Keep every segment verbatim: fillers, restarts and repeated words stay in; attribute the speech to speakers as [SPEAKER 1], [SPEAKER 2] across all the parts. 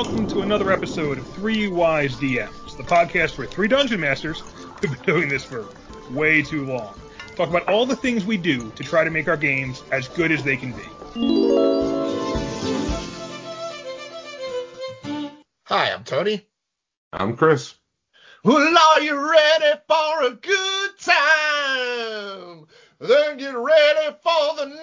[SPEAKER 1] welcome to another episode of Three Wise D Ms, the podcast where three dungeon masters who've been doing this for way too long talk about all the things we do to try to make our games as good as they can be.
[SPEAKER 2] Hi, I'm Tony.
[SPEAKER 3] I'm Chris.
[SPEAKER 2] Well, are you ready for a good time? Then get ready for the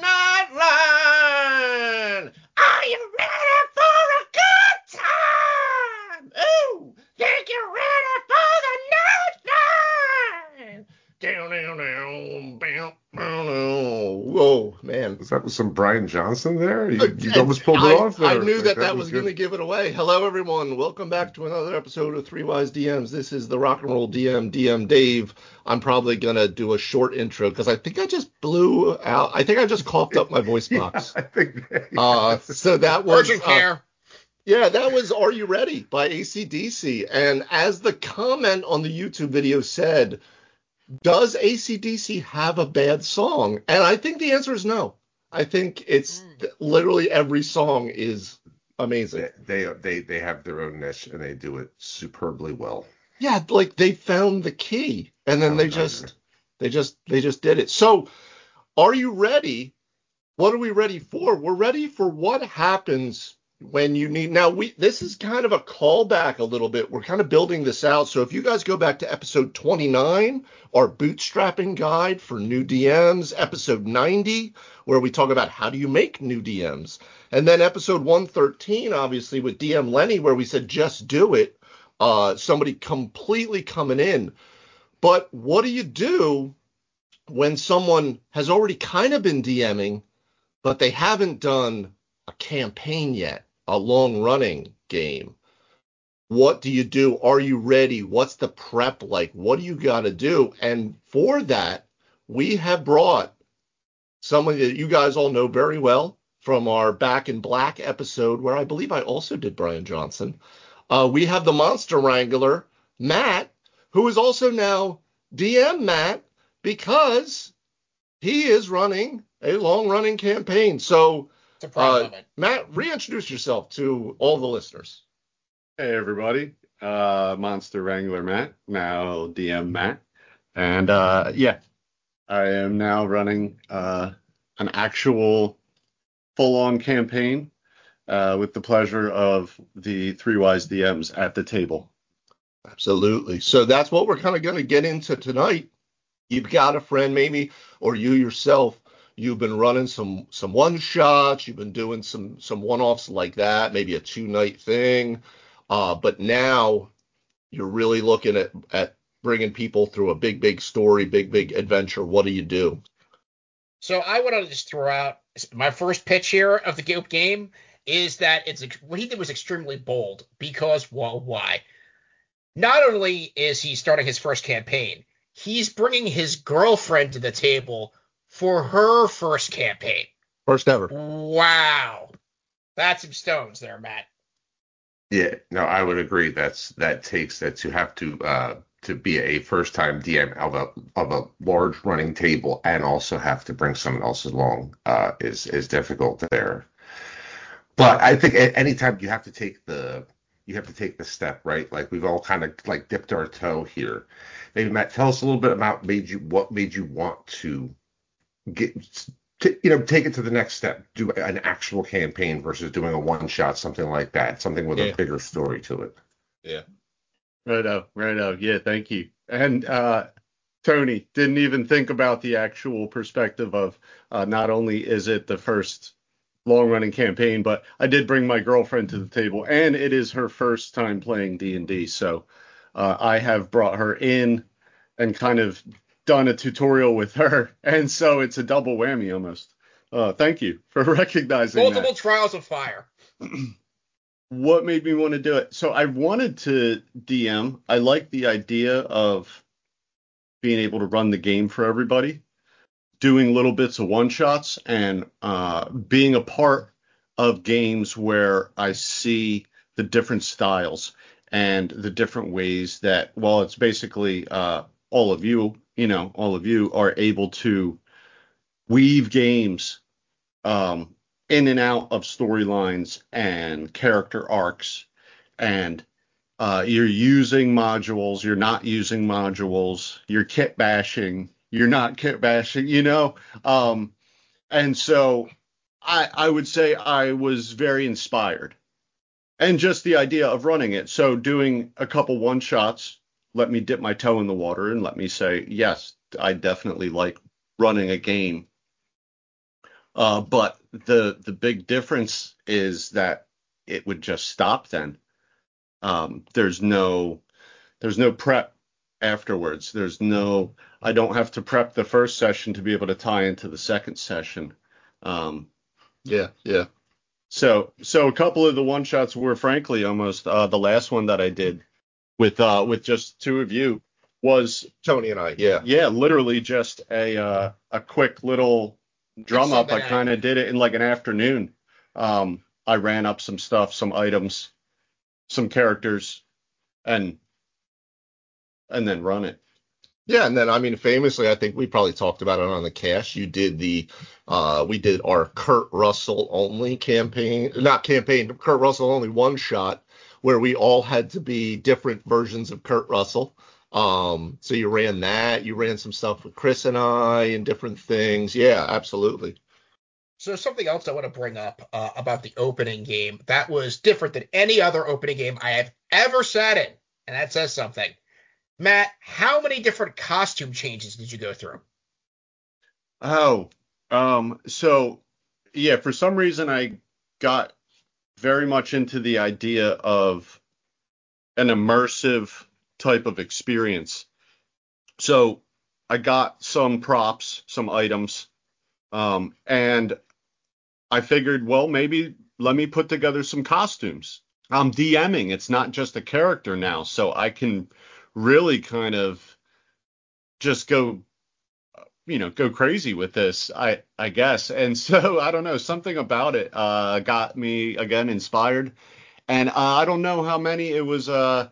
[SPEAKER 2] nightline. Are you ready for a good time? Ooh, then get ready for the nightline. Down, down, down, down, down, down. Whoa, man.
[SPEAKER 3] Was that some Brian Johnson there? You, you
[SPEAKER 2] Uh,
[SPEAKER 3] almost pulled
[SPEAKER 2] I,
[SPEAKER 3] it off there.
[SPEAKER 2] I knew
[SPEAKER 3] Like,
[SPEAKER 2] that that, was,
[SPEAKER 3] was
[SPEAKER 2] going to give it away. Hello, everyone. Welcome back to another episode of Three Wise D Ms. This is the rock and roll D M, D M Dave. I'm probably going to do a short intro because I think I just blew out. I think I just coughed up my voice box.
[SPEAKER 3] Yeah, I think. Yeah.
[SPEAKER 2] Uh, so that was.
[SPEAKER 4] Urgent
[SPEAKER 2] uh,
[SPEAKER 4] care.
[SPEAKER 2] Yeah, that was Are You Ready by A C D C. And as the comment on the YouTube video said, does A C D C have a bad song? And I think the answer is no. I think it's literally every song is amazing.
[SPEAKER 3] They, they they they have their own niche and they do it superbly well.
[SPEAKER 2] Yeah, like they found the key and then
[SPEAKER 3] Oh,
[SPEAKER 2] they
[SPEAKER 3] no,
[SPEAKER 2] just
[SPEAKER 3] yeah.
[SPEAKER 2] they just they just did it. So, are you ready? What are we ready for? We're ready for what happens when you need. Now, we this is kind of a callback a little bit. We're kind of building this out. So if you guys go back to episode twenty-nine, our bootstrapping guide for new D Ms, episode ninety, where we talk about how do you make new D Ms, and then episode one thirteen, obviously with D M Lenny, where we said just do it. Uh, somebody completely coming in. But what do you do when someone has already kind of been DMing, but they haven't done a campaign yet, a long-running game? What do you do? Are you ready? What's the prep like? What do you got to do? And for that, we have brought someone that you guys all know very well from our Back in Black episode, where I believe I also did Brian Johnson. Uh, we have the Monster Wrangler, Matt, who is also now D M Matt because he is running a long-running campaign. So,
[SPEAKER 4] It's a proud
[SPEAKER 2] uh,
[SPEAKER 4] moment.
[SPEAKER 2] Matt, reintroduce yourself to all the listeners.
[SPEAKER 5] Hey everybody, uh, Monster Wrangler Matt, now D M Matt, and uh, yeah, I am now running uh, an actual full-on campaign uh, with the pleasure of the Three Wise D Ms at the table.
[SPEAKER 2] Absolutely. So that's what we're kind of going to get into tonight. You've got a friend maybe, or you yourself, you've been running some some one-shots, you've been doing some some one-offs like that, maybe a two-night thing. Uh, but now you're really looking at, at bringing people through a big, big story, big, big adventure. What do you do?
[SPEAKER 4] So I want to just throw out my first pitch here of the Goop game is that it's what he did was extremely bold because, well, why? Not only is he starting his first campaign, he's bringing his girlfriend to the table for her first campaign.
[SPEAKER 2] First ever.
[SPEAKER 4] Wow. That's some stones there, Matt.
[SPEAKER 3] Yeah, no, I would agree. That's that takes that to have to uh to be a first time D M of a of a large running table and also have to bring someone else along uh is is difficult there. But I think a- anytime you have to take the you have to take the step, right? Like we've all kind of like dipped our toe here. Maybe Matt, tell us a little bit about made you what made you want to get to, you know, take it to the next step, do an actual campaign versus doing a one shot, something like that, something with
[SPEAKER 2] Yeah.
[SPEAKER 3] a bigger story to it.
[SPEAKER 2] Yeah.
[SPEAKER 5] Righto, righto, yeah, thank you. And uh, Tony, didn't even think about the actual perspective of uh, not only is it the first long-running campaign, but I did bring my girlfriend to the table, and it is her first time playing D and D, so uh, I have brought her in and kind of done a tutorial with her, and so it's a double whammy almost. Uh, thank you for recognizing that.
[SPEAKER 4] Multiple trials of fire.
[SPEAKER 5] What made me want to do it? So I wanted to D M. I like the idea of being able to run the game for everybody, doing little bits of one shots, and uh, being a part of games where I see the different styles and the different ways that, well, it's basically uh, all of you, you know, all of you are able to weave games um, in and out of storylines and character arcs and uh, you're using modules, you're not using modules, you're kit bashing, you're not kit bashing, you know. Um, and so I, I would say I was very inspired, and just the idea of running it. So doing a couple one shots let me dip my toe in the water and let me say, yes, I definitely like running a game. Uh, but the the big difference is that it would just stop then. Um, there's no there's no prep afterwards. There's no I don't have to prep the first session to be able to tie into the second session. Um,
[SPEAKER 2] Yeah, yeah.
[SPEAKER 5] so so a couple of the one shots were frankly almost uh, the last one that I did with uh, with just two of you was
[SPEAKER 2] Tony and I, yeah.
[SPEAKER 5] yeah, literally just a uh, a quick little drum up. I
[SPEAKER 4] Sunday night.
[SPEAKER 5] kind of did it in like an afternoon. Um, I ran up some stuff, some items, some characters, and and then run it.
[SPEAKER 2] Yeah, and then I mean, famously, I think we probably talked about it on the cast. You did the, uh, we did our Kurt Russell only campaign, not campaign, Kurt Russell only one shot, where we all had to be different versions of Kurt Russell. Um, so you ran that, you ran some stuff with Chris and I, and different things. Yeah, absolutely.
[SPEAKER 4] So something else I want to bring up uh, about the opening game that was different than any other opening game I have ever sat in, and that says something. Matt, how many different costume changes did you go through?
[SPEAKER 5] Oh, um, so yeah, for some reason I got very much into the idea of an immersive type of experience. So I got some props, some items, um, and I figured, well, maybe let me put together some costumes. I'm DMing. It's not just a character now, so I can really kind of just go, you know, go crazy with this, I I guess. And so I don't know, something about it uh, got me again inspired. And uh, I don't know how many. It was uh,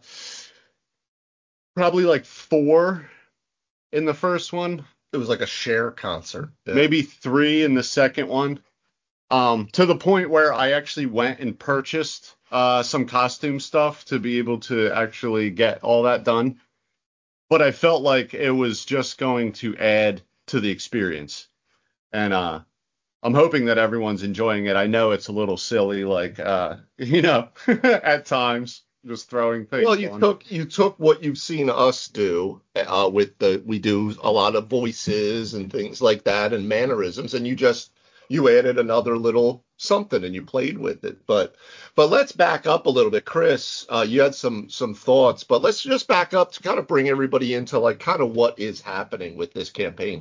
[SPEAKER 5] probably like four in the first one,
[SPEAKER 2] It was like a share concert. Yeah.
[SPEAKER 5] maybe three in the second one. Um, to the point where I actually went and purchased uh, some costume stuff to be able to actually get all that done. But I felt like it was just going to add to the experience. And uh, I'm hoping that everyone's enjoying it. I know it's a little silly, like, uh, you know, at times, just throwing things
[SPEAKER 2] Well, you
[SPEAKER 5] on.
[SPEAKER 2] took you took what you've seen us do uh, with the we do a lot of voices and things like that and mannerisms, and you just you added another little something and you played with it. But but let's back up a little bit, Chris. Uh, you had some some thoughts, but let's just back up to kind of bring everybody into like kind of what is happening with this campaign.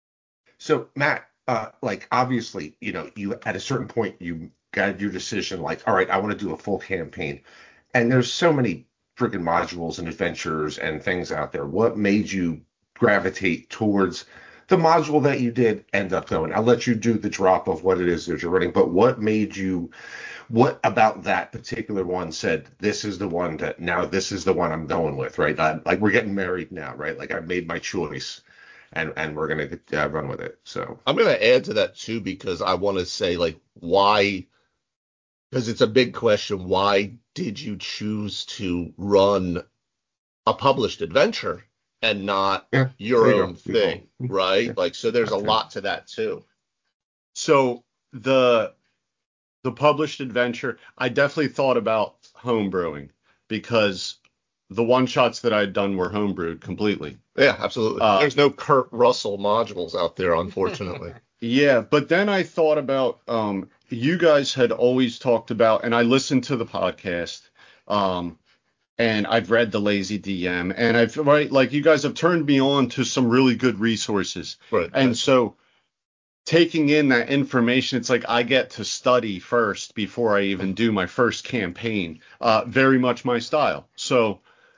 [SPEAKER 3] So Matt, uh, like obviously, you know, you at a certain point you got your decision, like, all right, I want to do a full campaign, and there's so many freaking modules and adventures and things out there. What made you gravitate towards the module that you did end up going? I'll let you do the drop of what it is that you're running, but what made you, what about that particular one said, this is the one that now this is the one I'm going with, right? I, like we're getting married now, right? Like I made my choice. And, and we're gonna uh, run with it. So
[SPEAKER 2] I'm going to add to that too because I want to say like why, because it's a big question. Why did you choose to run a published adventure and not
[SPEAKER 3] yeah,
[SPEAKER 2] your
[SPEAKER 3] there you
[SPEAKER 2] own
[SPEAKER 3] go. Good
[SPEAKER 2] thing,
[SPEAKER 3] call.
[SPEAKER 2] right?
[SPEAKER 3] Yeah,
[SPEAKER 2] Like, so there's a
[SPEAKER 3] okay.
[SPEAKER 2] lot to that too.
[SPEAKER 5] So the the published adventure, I definitely thought about homebrewing because the one shots that I'd done were homebrewed completely.
[SPEAKER 2] Yeah, absolutely.
[SPEAKER 5] Uh,
[SPEAKER 2] There's no Kurt Russell modules out there, unfortunately.
[SPEAKER 5] Yeah, but then I thought about um, you guys had always talked about, and I listened to the podcast, um, and I've read the Lazy D M, and I've right like you guys have turned me on to some really good resources,
[SPEAKER 2] Right.
[SPEAKER 5] and
[SPEAKER 2] right.
[SPEAKER 5] so taking in that information, it's like I get to study first before I even do my first campaign. Uh, very much my style. So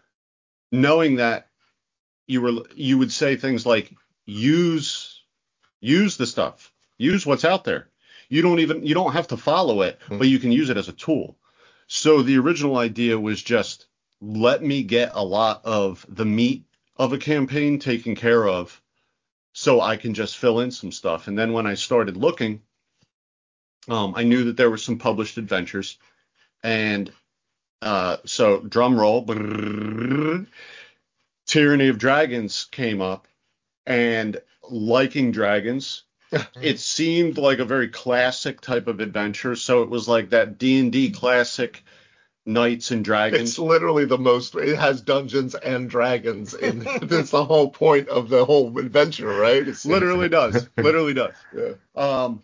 [SPEAKER 5] knowing that you were you would say things like use. Use the stuff. Use what's out there. You don't even you don't have to follow it, but you can use it as a tool. So the original idea was just let me get a lot of the meat of a campaign taken care of so I can just fill in some stuff. And then when I started looking, um, I knew that there were some published adventures, and Uh, so drum roll, brrrr, Tyranny of Dragons came up, and liking dragons, it seemed like a very classic type of adventure. So it was like that D and D classic Knights and Dragons.
[SPEAKER 2] It's literally the most. It has Dungeons and Dragons, and that's the whole point of the whole adventure, right? It's
[SPEAKER 5] Literally does. Literally does.
[SPEAKER 2] Yeah.
[SPEAKER 5] Um,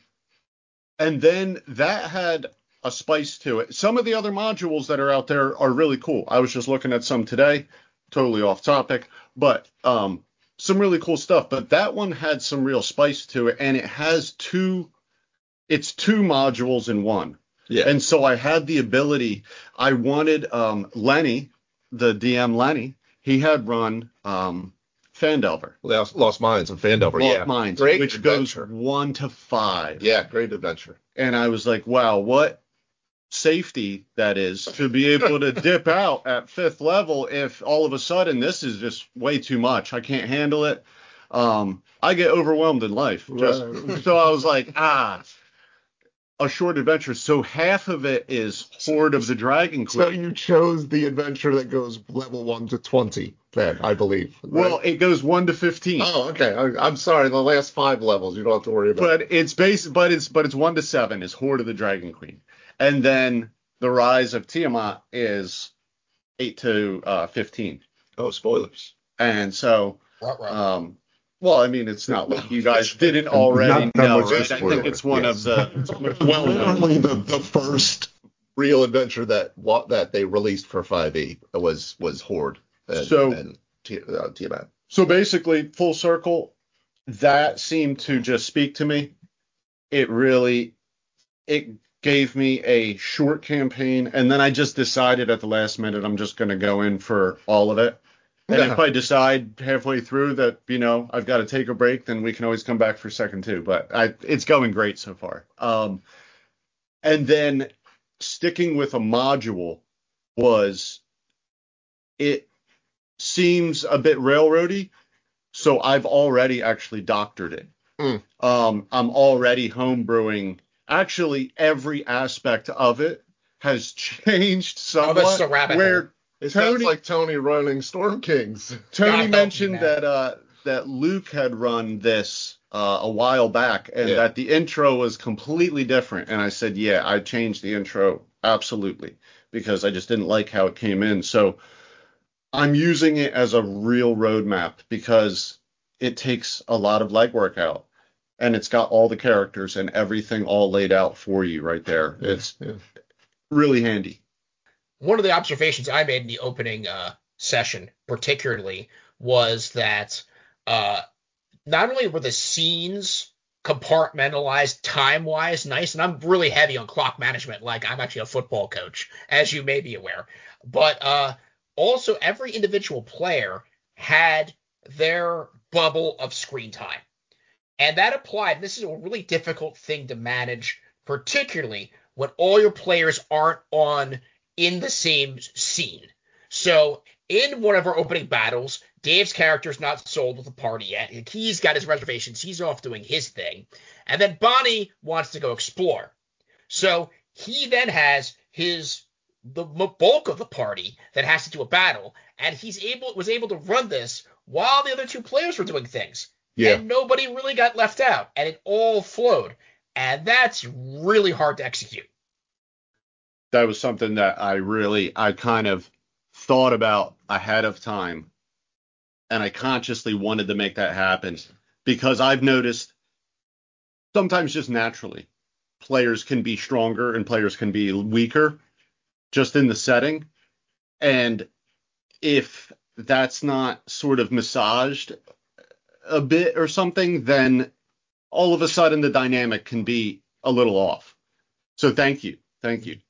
[SPEAKER 5] and then that had a spice to it. Some of the other modules that are out there are really cool. I was just looking at some today, totally off topic, but um, some really cool stuff. But that one had some real spice to it, and it has two. It's two modules in one.
[SPEAKER 2] Yeah.
[SPEAKER 5] And so I had the ability. I wanted um, Lenny, the D M Lenny. He had run um, Phandelver.
[SPEAKER 2] Lost, Lost Minds and Phandelver.
[SPEAKER 5] Lost
[SPEAKER 2] Yeah.
[SPEAKER 5] Minds,
[SPEAKER 2] Great
[SPEAKER 5] which
[SPEAKER 2] adventure.
[SPEAKER 5] goes one to five.
[SPEAKER 2] Yeah, great adventure.
[SPEAKER 5] And I was like, wow, what safety that is to be able to dip out at fifth level if all of a sudden this is just way too much. I can't handle it. Um, I get overwhelmed in life. Just,
[SPEAKER 2] Right.
[SPEAKER 5] So I was like, ah, a short adventure. So half of it is Horde of the Dragon Queen.
[SPEAKER 2] So you chose the adventure that goes level one to twenty, then, I believe. Right?
[SPEAKER 5] Well, it goes one to fifteen.
[SPEAKER 2] Oh, okay. I, I'm sorry. The last five levels, you don't have to worry about.
[SPEAKER 5] But it's base, but it's but it's one to seven is Horde of the Dragon Queen, and then the Rise of Tiamat is eight to uh, fifteen.
[SPEAKER 2] Oh, spoilers.
[SPEAKER 5] And so,
[SPEAKER 4] Ruh-roh.
[SPEAKER 5] um, well, I mean, it's not like you guys didn't already
[SPEAKER 3] Not that
[SPEAKER 5] know,
[SPEAKER 3] much
[SPEAKER 5] right? I
[SPEAKER 3] spoiler,
[SPEAKER 5] think it's one
[SPEAKER 3] yes.
[SPEAKER 5] of the well known.
[SPEAKER 2] Literally the, the first real adventure that what that they released for five E was was Horde and,
[SPEAKER 5] So-
[SPEAKER 2] and T- uh, Tiamat.
[SPEAKER 5] So basically, full circle, that seemed to just speak to me. It really, it gave me a short campaign, and then I just decided at the last minute I'm just going to go in for all of it. And
[SPEAKER 2] Yeah.
[SPEAKER 5] if I decide halfway through that, you know, I've got to take a break, then we can always come back for second two. But I, it's going great so far. Um, and then sticking with a module was, it seems a bit railroady, so I've already actually doctored it.
[SPEAKER 2] Mm.
[SPEAKER 5] Um, I'm already homebrewing. Actually, every aspect of it has changed
[SPEAKER 4] Oh, that's
[SPEAKER 5] somewhat.
[SPEAKER 4] a rabbit
[SPEAKER 5] where
[SPEAKER 4] hole.
[SPEAKER 2] It
[SPEAKER 5] Tony-
[SPEAKER 2] sounds like Tony running Storm Kings.
[SPEAKER 5] Tony
[SPEAKER 4] God help
[SPEAKER 5] mentioned
[SPEAKER 4] me, man.
[SPEAKER 5] that uh, that Luke had run this uh, a while back, and
[SPEAKER 2] Yeah.
[SPEAKER 5] that the intro was completely different. And I said, yeah, I changed the intro absolutely because I just didn't like how it came in. So I'm using it as a real roadmap because it takes a lot of legwork out, and it's got all the characters and everything all laid out for you right there. It's
[SPEAKER 2] yeah.
[SPEAKER 5] really handy.
[SPEAKER 4] One of the observations I made in the opening uh, session, particularly, was that uh, not only were the scenes compartmentalized time-wise nice, and I'm really heavy on clock management, like I'm actually a football coach, as you may be aware, but uh, also every individual player had their bubble of screen time. And that applied, this is a really difficult thing to manage, particularly when all your players aren't on in the same scene. So in one of our opening battles, Dave's character's not sold with the party yet. He's got his reservations. He's off doing his thing. And then Bonnie wants to go explore. So he then has his the bulk of the party that has to do a battle, and he's able was able to run this while the other two players were doing things.
[SPEAKER 5] Yeah.
[SPEAKER 4] And nobody really got left out, and it all flowed. And that's really hard to execute.
[SPEAKER 5] That was something that I really, I kind of thought about ahead of time, and I consciously wanted to make that happen because I've noticed sometimes just naturally players can be stronger and players can be weaker just in the setting. And if that's not sort of massaged a bit or something, then all of a sudden the dynamic can be a little off. So thank you. Thank you.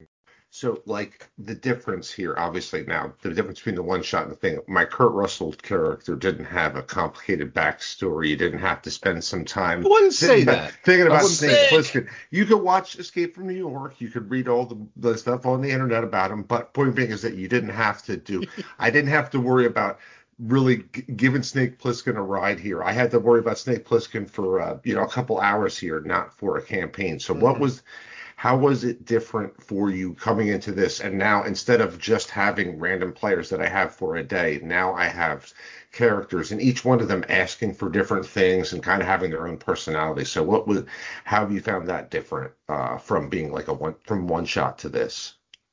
[SPEAKER 3] So, like, the difference here, obviously, now, the difference between the one shot and the thing, my Kurt Russell character didn't have a complicated backstory. You didn't have to spend some time
[SPEAKER 2] I wouldn't say
[SPEAKER 3] thinking about-
[SPEAKER 2] that.
[SPEAKER 3] thinking
[SPEAKER 2] I
[SPEAKER 3] about
[SPEAKER 2] wouldn't
[SPEAKER 3] Snake
[SPEAKER 4] say-
[SPEAKER 3] Plissken. You could watch Escape from New York. You could read all the, the stuff on the internet about him. But point being is that you didn't have to do, I didn't have to worry about really g- giving Snake Plissken a ride here. I had to worry about Snake Plissken for, uh, you know, a couple hours here, not for a campaign. So, what was. How was it different for you coming into this? And now instead of just having random players that I have for a day, now I have characters and each one of them asking for different things and kind of having their own personality. So what was, how have you found that different uh, from being like a one, from one shot to this?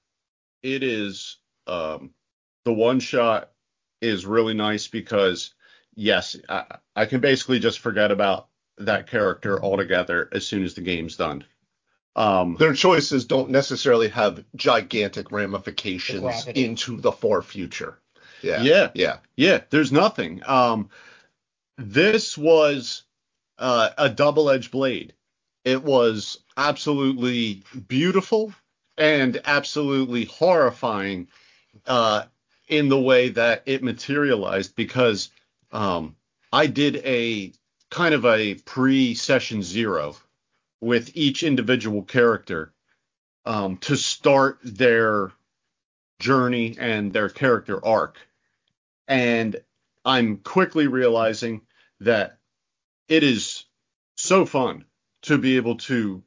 [SPEAKER 5] It is, um, the one shot is really nice because, yes, I, I can basically just forget about that character altogether as soon as the game's done. Um,
[SPEAKER 2] Their choices don't necessarily have gigantic ramifications
[SPEAKER 4] Gravity.
[SPEAKER 2] into the far future. Yeah.
[SPEAKER 5] yeah,
[SPEAKER 2] Yeah.
[SPEAKER 5] yeah, there's nothing. Um, this was uh, a double-edged blade. It was absolutely beautiful and absolutely horrifying uh, in the way that it materialized because um, I did a kind of a pre-session zero with each individual character um, to start their journey and their character arc. And I'm quickly realizing that it is so fun to be able to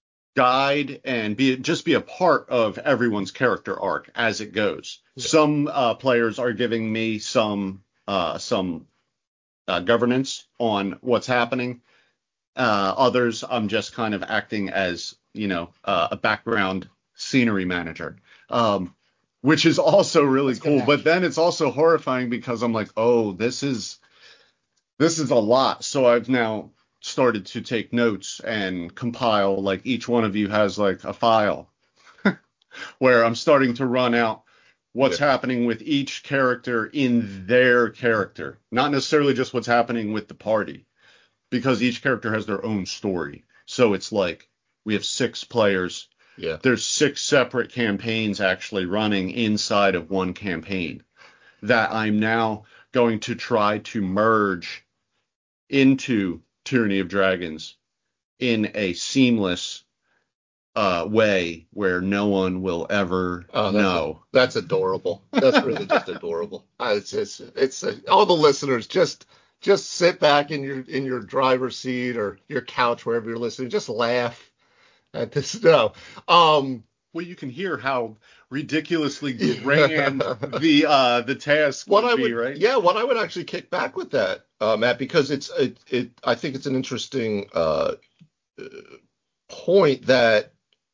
[SPEAKER 5] guide and be just be a part of everyone's character arc as it goes. Yeah. Some uh, players are giving me some uh, some uh, governance on what's happening. Uh, others, I'm just kind of acting as, you know, uh, a background scenery manager, um, which is also really
[SPEAKER 4] That's
[SPEAKER 5] cool. But then it's also horrifying because I'm like, oh, this is this is a lot. So I've now started to take notes and compile, like each one of you has like a file where I'm starting to run out what's yeah. happening with each character in their character, not necessarily just what's happening with the party, because each character has their own story. So it's like we have six players.
[SPEAKER 2] Yeah.
[SPEAKER 5] There's six separate campaigns actually running inside of one campaign that I'm now going to try to merge into Tyranny of Dragons in a seamless uh, way where no one will ever
[SPEAKER 2] oh, that's
[SPEAKER 5] know.
[SPEAKER 2] A, that's adorable. That's really just adorable. Uh, it's it's it's uh, all the listeners just just sit back in your in your driver's seat or your couch wherever you're listening. Just laugh at this. No, um,
[SPEAKER 5] well, you can hear how ridiculously grand the uh, the task
[SPEAKER 2] what
[SPEAKER 5] would
[SPEAKER 2] I
[SPEAKER 5] be,
[SPEAKER 2] would,
[SPEAKER 5] right?
[SPEAKER 2] Yeah, what I would actually kick back with that, uh, Matt, because it's it, it I think it's an interesting uh, point that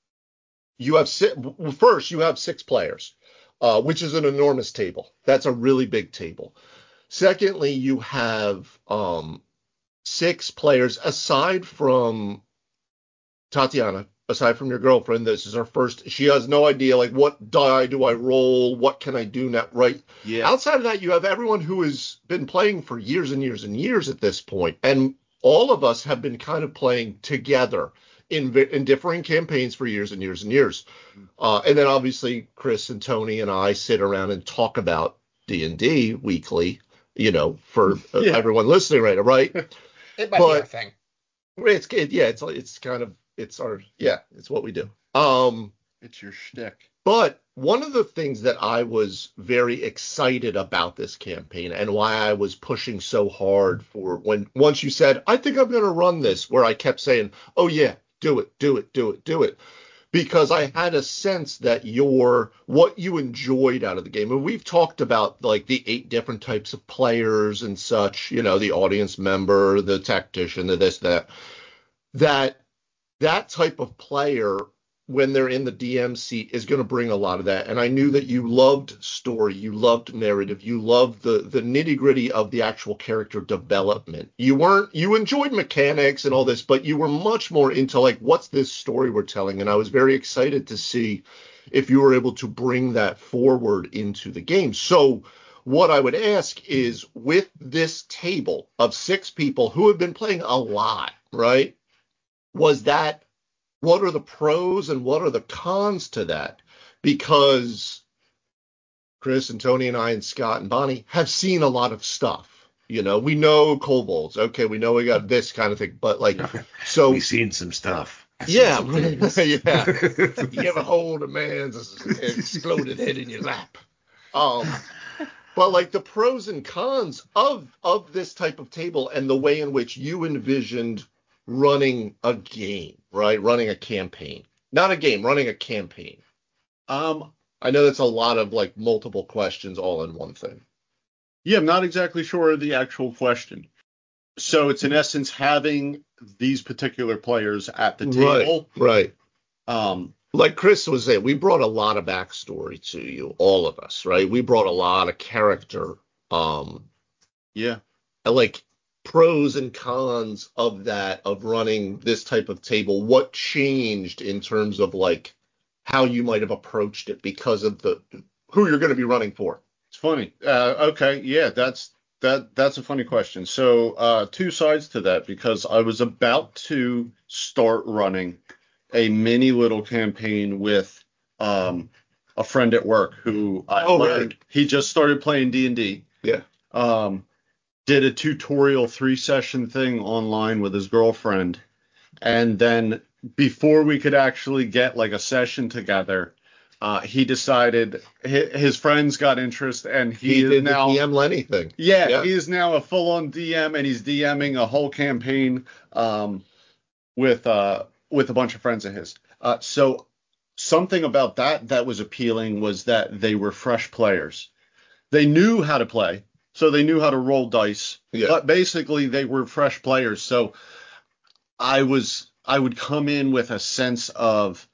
[SPEAKER 2] you have six, first you have six players, uh, which is an enormous table. That's a really big table. Secondly, you have um, six players aside from Tatiana, aside from your girlfriend. This is her first. She has no idea, like, what die do I roll? What can I do now? Right.
[SPEAKER 5] Yeah.
[SPEAKER 2] Outside of that, you have everyone who has been playing for years and years and years at this point, and all of us have been kind of playing together in in differing campaigns for years and years and years. Uh, and then obviously Chris and Tony and I sit around and talk about D and D weekly, you know, for uh, yeah. everyone listening right now, right?
[SPEAKER 4] It might but, be our thing.
[SPEAKER 2] It's it, yeah, it's it's kind of it's our yeah, it's what we do. Um,
[SPEAKER 5] it's your shtick.
[SPEAKER 2] But one of the things that I was very excited about this campaign and why I was pushing so hard for when once you said, I think I'm going to run this, where I kept saying, oh yeah, do it, do it, do it, do it. Because I had a sense that your what you enjoyed out of the game, and we've talked about like the eight different types of players and such, you know, the audience member, the tactician, the this, that, that that type of player, when they're in the D M seat, is going to bring a lot of that. And I knew that you loved story, you loved narrative, you loved the the nitty gritty of the actual character development. You weren't, you enjoyed mechanics and all this, but you were much more into like, what's this story we're telling? And I was very excited to see if you were able to bring that forward into the game. So what I would ask is, with this table of six people who have been playing a lot, right? Was that, what are the pros and what are the cons to that? Because Chris and Tony and I and Scott and Bonnie have seen a lot of stuff. You know, we know kobolds. Okay, we know we got this kind of thing, but like, so
[SPEAKER 3] we've seen some stuff.
[SPEAKER 2] Yeah, yeah. You ever hold a man's exploded head in your lap? Um, but like the pros and cons of of this type of table and the way in which you envisioned running a game, right? Running a campaign. Not a game, running a campaign.
[SPEAKER 5] Um,
[SPEAKER 2] I know that's a lot of like multiple questions all in one thing.
[SPEAKER 5] yeah, I'm not exactly sure of the actual question. So it's in essence having these particular players at the table.
[SPEAKER 2] Right, right.
[SPEAKER 5] Um,
[SPEAKER 2] Like Chris was saying, we brought a lot of backstory to you, all of us, right? We brought a lot of character, um,
[SPEAKER 5] yeah.
[SPEAKER 2] like pros and cons of that, of running this type of table. What changed in terms of like how you might have approached it because of the who you're going to be running for?
[SPEAKER 5] It's funny. Uh, okay, yeah, that's that that's a funny question. So uh, two sides to that because I was about to start running a mini little campaign with um, a friend at work who I
[SPEAKER 2] Oh,
[SPEAKER 5] learned
[SPEAKER 2] really?
[SPEAKER 5] he just started playing D and D.
[SPEAKER 2] Yeah.
[SPEAKER 5] Um, did a tutorial three session thing online with his girlfriend, and then before we could actually get like a session together, uh, he decided his, his friends got interest, and he,
[SPEAKER 2] He
[SPEAKER 5] is
[SPEAKER 2] did
[SPEAKER 5] now
[SPEAKER 2] the D M Lenny thing.
[SPEAKER 5] yeah,
[SPEAKER 2] Yeah.
[SPEAKER 5] he is now a full on D M, and he's DMing a whole campaign um, with uh, with a bunch of friends of his. Uh, so something about that that was appealing was that they were fresh players. They knew how to play, so they knew how to roll dice.
[SPEAKER 2] Yeah.
[SPEAKER 5] But basically, they were fresh players. So I was I would come in with a sense of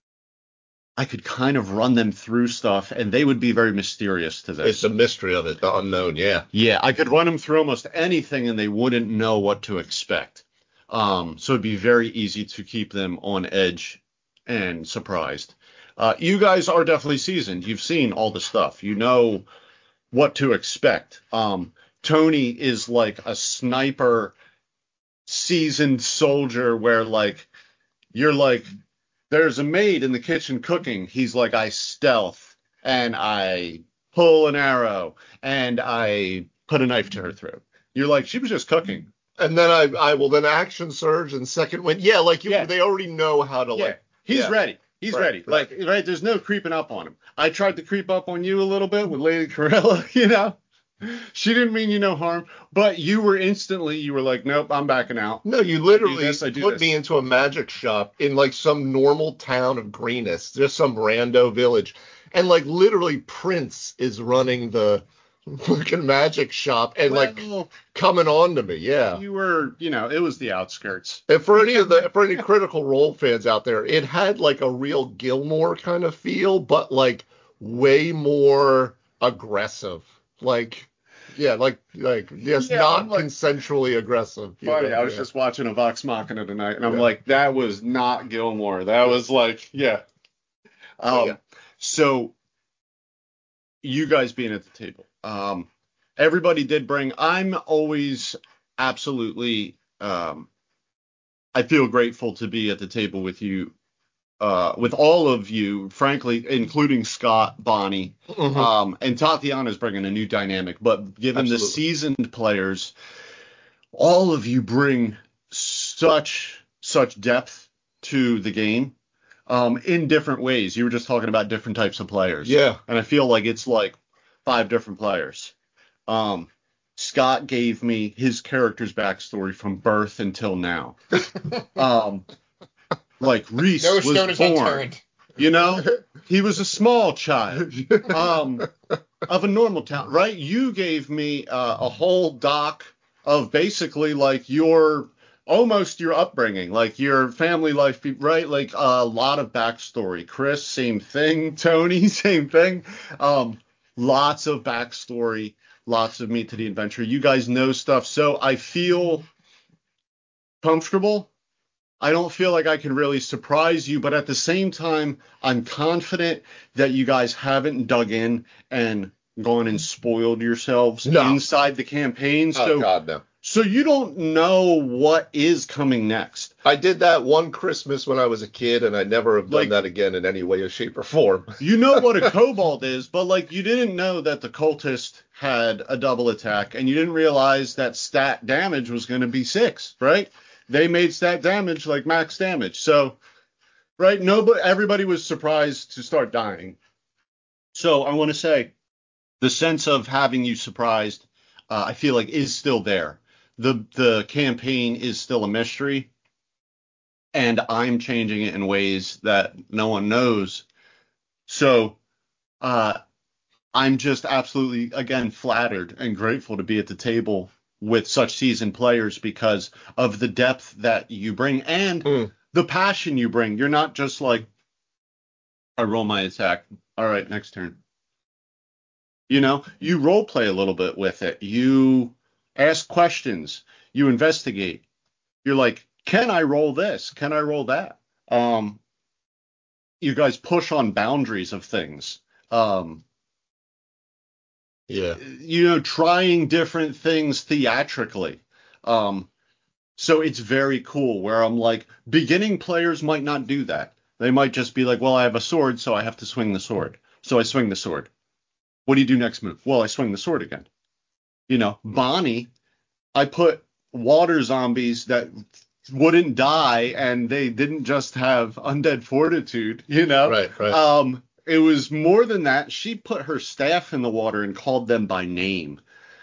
[SPEAKER 5] I could kind of run them through stuff, and they would be very mysterious to this.
[SPEAKER 2] It's the mystery of it, the unknown, yeah.
[SPEAKER 5] Yeah, I could run them through almost anything, and they wouldn't know what to expect. Um, so it'd be very easy to keep them on edge and surprised. Uh, you guys are definitely seasoned. You've seen all the stuff. You know what to expect. Um, Tony is like a sniper, seasoned soldier where like you're like, there's a maid in the kitchen cooking. He's like, I stealth and I pull an arrow and I put a knife to her throat. You're like, she was just cooking.
[SPEAKER 2] And then I, I will then action surge and second wind. Yeah, like you,
[SPEAKER 5] Yeah.
[SPEAKER 2] they already know how to
[SPEAKER 5] Yeah,
[SPEAKER 2] like.
[SPEAKER 5] he's
[SPEAKER 2] yeah.
[SPEAKER 5] ready. He's
[SPEAKER 2] Right,
[SPEAKER 5] ready.
[SPEAKER 2] right.
[SPEAKER 5] Like, right, there's no creeping up on him. I tried to creep up on you a little bit with Lady Corella, you know. She didn't mean you no harm, but you were instantly, you were like, nope, I'm backing out.
[SPEAKER 2] No, you literally
[SPEAKER 5] I do this, I do
[SPEAKER 2] put
[SPEAKER 5] this.
[SPEAKER 2] me into a magic shop in like some normal town of Greenest, just some rando village, and like literally Prince is running the fucking magic shop and like
[SPEAKER 5] Well,
[SPEAKER 2] coming on to me. Yeah.
[SPEAKER 5] you were, you know, it was the outskirts.
[SPEAKER 2] And for any of the for any Critical Role fans out there, it had like a real Gilmore kind of feel, but like way more aggressive. Like, yeah, like like yes,
[SPEAKER 5] Yeah,
[SPEAKER 2] not
[SPEAKER 5] I'm like-
[SPEAKER 2] consensually aggressive. you
[SPEAKER 5] Funny,
[SPEAKER 2] know,
[SPEAKER 5] I was
[SPEAKER 2] yeah.
[SPEAKER 5] just watching a Vox Machina tonight, and I'm
[SPEAKER 2] Yeah.
[SPEAKER 5] like, that was not Gilmore. That was like, yeah. Um,
[SPEAKER 2] yeah.
[SPEAKER 5] So you guys being at the table, um, everybody did bring. I'm always absolutely. Um, I feel grateful to be at the table with you, uh, with all of you, frankly, including Scott, Bonnie,
[SPEAKER 2] Mhm.
[SPEAKER 5] um, and Tatiana's bringing a new dynamic. But given the
[SPEAKER 2] Absolutely.
[SPEAKER 5] seasoned players, all of you bring such such depth to the game, um, in different ways. You were just talking about different types of players.
[SPEAKER 2] Yeah.
[SPEAKER 5] And I feel like it's like five different players. Um, Scott gave me his character's backstory from birth until now. Um, like Reese
[SPEAKER 4] No
[SPEAKER 5] was
[SPEAKER 4] stone is
[SPEAKER 5] born,
[SPEAKER 4] unturned.
[SPEAKER 5] you know, he was a small child, um, of a normal town, right? You gave me uh, a whole doc of basically like your almost your upbringing, like your family life, right? Like a lot of backstory. Chris, same thing. Tony, same thing. Um, lots of backstory, lots of meat to the adventure. You guys know stuff, so I feel comfortable. I don't feel like I can really surprise you, but at the same time, I'm confident that you guys haven't dug in and gone and spoiled yourselves
[SPEAKER 2] No.
[SPEAKER 5] inside the campaign.
[SPEAKER 2] Oh
[SPEAKER 5] So,
[SPEAKER 2] God, no.
[SPEAKER 5] so you don't know what is coming next.
[SPEAKER 2] I did that one Christmas when I was a kid, and I never have done
[SPEAKER 5] Like-
[SPEAKER 2] that again in any way, shape, or form.
[SPEAKER 5] You know what a kobold is, but like you didn't know that the cultist had a double attack, and you didn't realize that stat damage was going to be six, right? They made stat damage like max damage. So, right, nobody, everybody was surprised to start dying. So I want to say the sense of having you surprised, uh, I feel like is still there. The the campaign is still a mystery. and I'm changing it in ways that no one knows. So uh, I'm just absolutely, again, flattered and grateful to be at the table with such seasoned players because of the depth that you bring and
[SPEAKER 2] Mm.
[SPEAKER 5] the passion you bring. You're not just like, I roll my attack. All right, next turn. You know, you role play a little bit with it. You ask questions. You investigate. You're like, can I roll this? Can I roll that? Um, you guys push on boundaries of things. Um,
[SPEAKER 2] Yeah.
[SPEAKER 5] you know, trying different things theatrically. Um, so it's very cool where I'm like, beginning players might not do that. They might just be like, well, I have a sword, so I have to swing the sword. So I swing the sword. What do you do next move? Well, I swing the sword again. You know, Bonnie, I put water zombies that wouldn't die and they didn't just have undead fortitude, you know?
[SPEAKER 2] Right, right.
[SPEAKER 5] Um, it was more than that. She put her staff in the water and called them by name.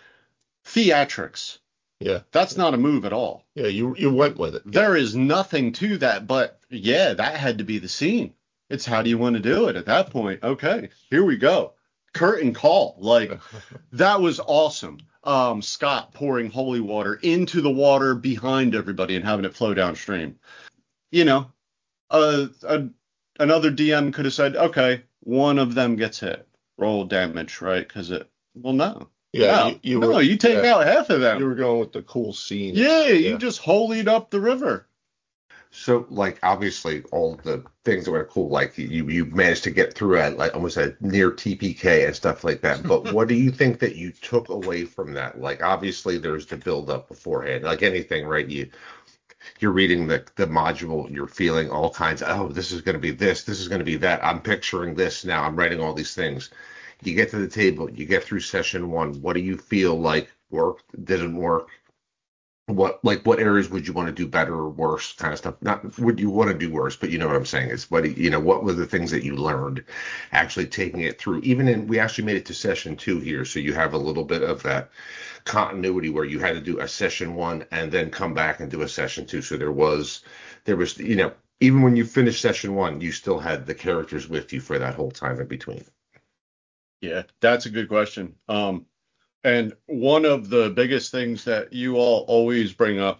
[SPEAKER 5] Theatrics.
[SPEAKER 2] Yeah.
[SPEAKER 5] That's not a move at all.
[SPEAKER 2] Yeah, you you went with it.
[SPEAKER 5] There is nothing to that, but yeah, that had to be the scene. It's how do you want to do it at that point? Okay, here we go. Curtain call. Like, that was awesome. Um, Scott pouring holy water into the water behind everybody and having it flow downstream. You know, uh, a, another D M could have said, okay, one of them gets hit. Roll damage, right? Because it, well, no.
[SPEAKER 2] Yeah,
[SPEAKER 5] no,
[SPEAKER 2] you, you
[SPEAKER 5] no,
[SPEAKER 2] were
[SPEAKER 5] you take
[SPEAKER 2] yeah,
[SPEAKER 5] out half of them.
[SPEAKER 2] you were going with the cool scene.
[SPEAKER 5] Yeah, you just holied up the river.
[SPEAKER 3] So, like, obviously, all the things that were cool, like you you managed to get through at like almost a near T P K and stuff like that. But what do you think that you took away from that? Like, obviously, there's the build up beforehand, like anything, right? You you're reading the the module, you're feeling all kinds of, oh, this is going to be this, this is going to be that. I'm picturing this now. I'm writing all these things. You get to the table, you get through session one. What do you feel like worked, didn't work? What like what areas would you want to do better or worse kind of stuff? Not would you want to do worse, but you know what I'm saying. It's what you know, what were the things that you learned actually taking it through? Even in we actually made it to session two here, so you have a little bit of that continuity where you had to do a session one and then come back and do a session two. So there was there was you know, even when you finished session one, you still had the characters with you for that whole time in between.
[SPEAKER 5] Yeah, that's a good question. Um, and one of the biggest things that you all always bring up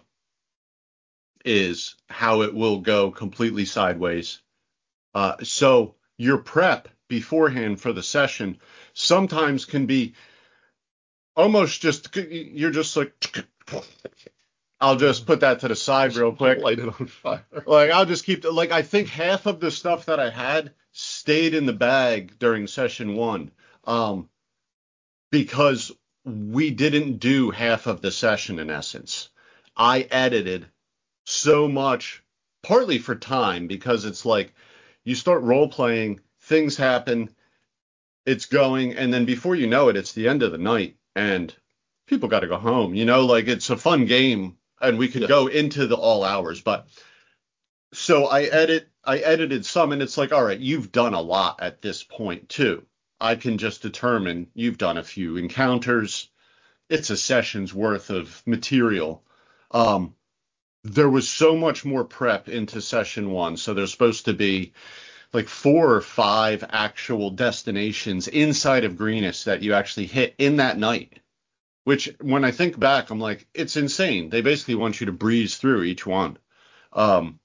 [SPEAKER 5] is how it will go completely sideways. Uh, so your prep beforehand for the session sometimes can be almost just, you're just like, I'll just put that to the side real quick.
[SPEAKER 2] Light it on fire.
[SPEAKER 5] Like, I'll just keep, like, I think half of the stuff that I had stayed in the bag during session one. Um, because we didn't do half of the session in essence. I edited so much, partly for time, because it's like you start role playing, things happen, it's going, and then before you know it, it's the end of the night and people got to go home. You know, like it's a fun game and we could
[SPEAKER 2] Yeah.
[SPEAKER 5] go into the all hours, but so I edit, I edited some and it's like, all right, you've done a lot at this point too. I can just determine you've done a few encounters. It's a session's worth of material. Um, there was so much more prep into session one. So there's supposed to be like four or five actual destinations inside of Greenest that you actually hit in that night, which when I think back, I'm like, it's insane. They basically want you to breeze through each one. Um,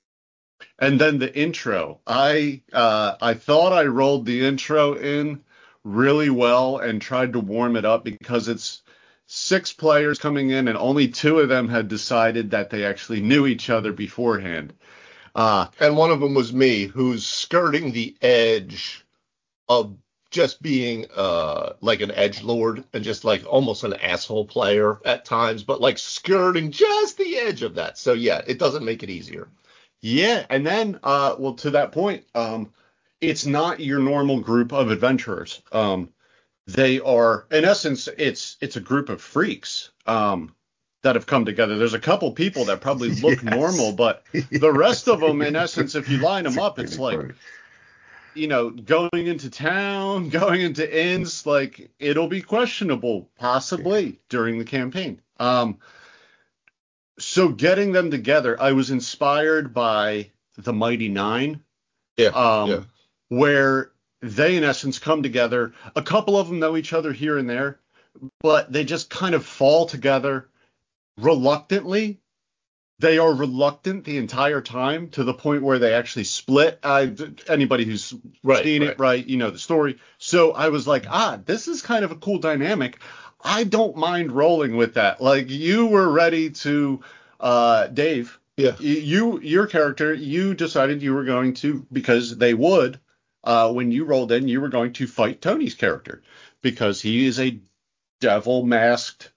[SPEAKER 5] and then the intro, I uh, I thought I rolled the intro in really well and tried to warm it up because it's six players coming in and only two of them had decided that they actually knew each other beforehand. Uh,
[SPEAKER 2] And one of them was me, who's skirting the edge of just being uh like an edge lord and just like almost an asshole player at times, but like skirting just the edge of that. So yeah, it doesn't make it easier.
[SPEAKER 5] yeah, and then uh, well, to that point, um, it's not your normal group of adventurers. Um, they are, in essence, it's it's a group of freaks um, that have come together. There's a couple people that probably look
[SPEAKER 3] Yes.
[SPEAKER 5] normal, but the rest of them, in
[SPEAKER 3] Yes.
[SPEAKER 5] essence, if you line them up, it's
[SPEAKER 3] Pretty
[SPEAKER 5] like,
[SPEAKER 3] funny.
[SPEAKER 5] you know, going into town, going into inns, like it'll be questionable, possibly during the campaign. Um, so getting them together, I was inspired by the Mighty Nine,
[SPEAKER 2] Yeah.
[SPEAKER 5] um,
[SPEAKER 2] yeah.
[SPEAKER 5] where they in essence come together. A couple of them know each other here and there, but they just kind of fall together reluctantly. They are reluctant the entire time to the point where they actually split. Uh, anybody who's
[SPEAKER 2] Right,
[SPEAKER 5] seen
[SPEAKER 2] right.
[SPEAKER 5] it, right, you know the story. So I was like, ah, this is kind of a cool dynamic. I don't mind rolling with that. Like you were ready to, uh, Dave.
[SPEAKER 2] Yeah.
[SPEAKER 5] y- You, your character, you decided you were going to because they would. Uh, when you rolled in, you were going to fight Tony's character because he is a devil masked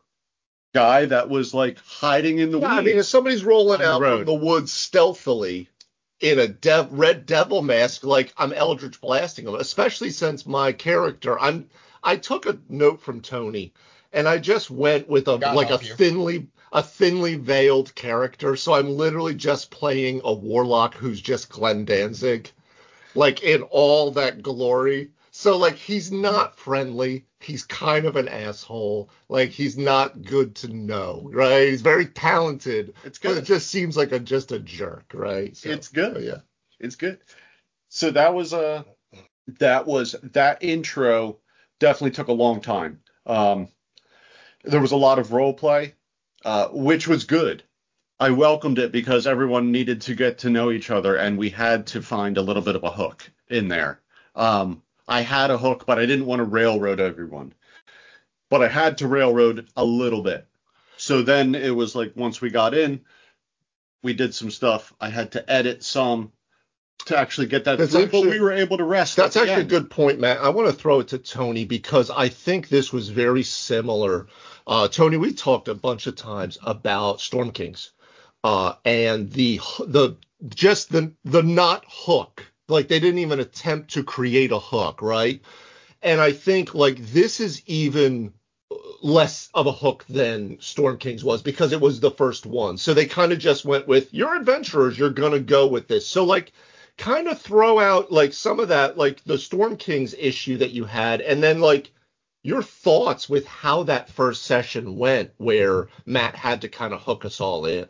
[SPEAKER 5] guy that was like hiding in the
[SPEAKER 2] Yeah, I
[SPEAKER 5] weeds.
[SPEAKER 2] mean, if somebody's rolling
[SPEAKER 5] on the
[SPEAKER 2] out
[SPEAKER 5] road.
[SPEAKER 2] from the woods stealthily in a dev- red devil mask, like I'm Eldritch blasting them, especially since my character, I'm I took a note from Tony and I just went with a
[SPEAKER 4] God
[SPEAKER 2] like a
[SPEAKER 4] help you.
[SPEAKER 2] thinly a thinly veiled character. So I'm literally just playing a warlock who's just Glenn Danzig, like in all that glory. So like he's not friendly. He's kind of an asshole. Like he's not good to know, right? He's very talented,
[SPEAKER 5] It's
[SPEAKER 2] but it
[SPEAKER 5] good.
[SPEAKER 2] just seems like a just a jerk, right? So,
[SPEAKER 5] It's good.
[SPEAKER 2] so, yeah.
[SPEAKER 5] It's good. So that was a that was that intro definitely took a long time. Um, there was a lot of role play, uh, which was good. I welcomed it because everyone needed to get to know each other, and we had to find a little bit of a hook in there. Um, I had a hook, but I didn't want to railroad everyone. But I had to railroad a little bit. So then it was like once we got in, we did some stuff. I had to edit some to actually get that
[SPEAKER 2] That's
[SPEAKER 5] through,
[SPEAKER 2] actually-
[SPEAKER 5] but we were able to rest.
[SPEAKER 2] That's
[SPEAKER 5] at the
[SPEAKER 2] actually
[SPEAKER 5] end.
[SPEAKER 2] a good point, Matt. I want to throw it to Tony because I think this was very similar. Uh, Tony, we talked a bunch of times about Storm Kings, uh, and the the just the the not hook. Like they didn't even attempt to create a hook, right? And I think like this is even less of a hook than Storm Kings was because it was the first one. So they kind of just went with you're adventurers, you're gonna go with this. So like kind of throw out like some of that, like the Storm Kings issue that you had, and then like your thoughts with how that first session went, where Matt had to kind of hook us all in.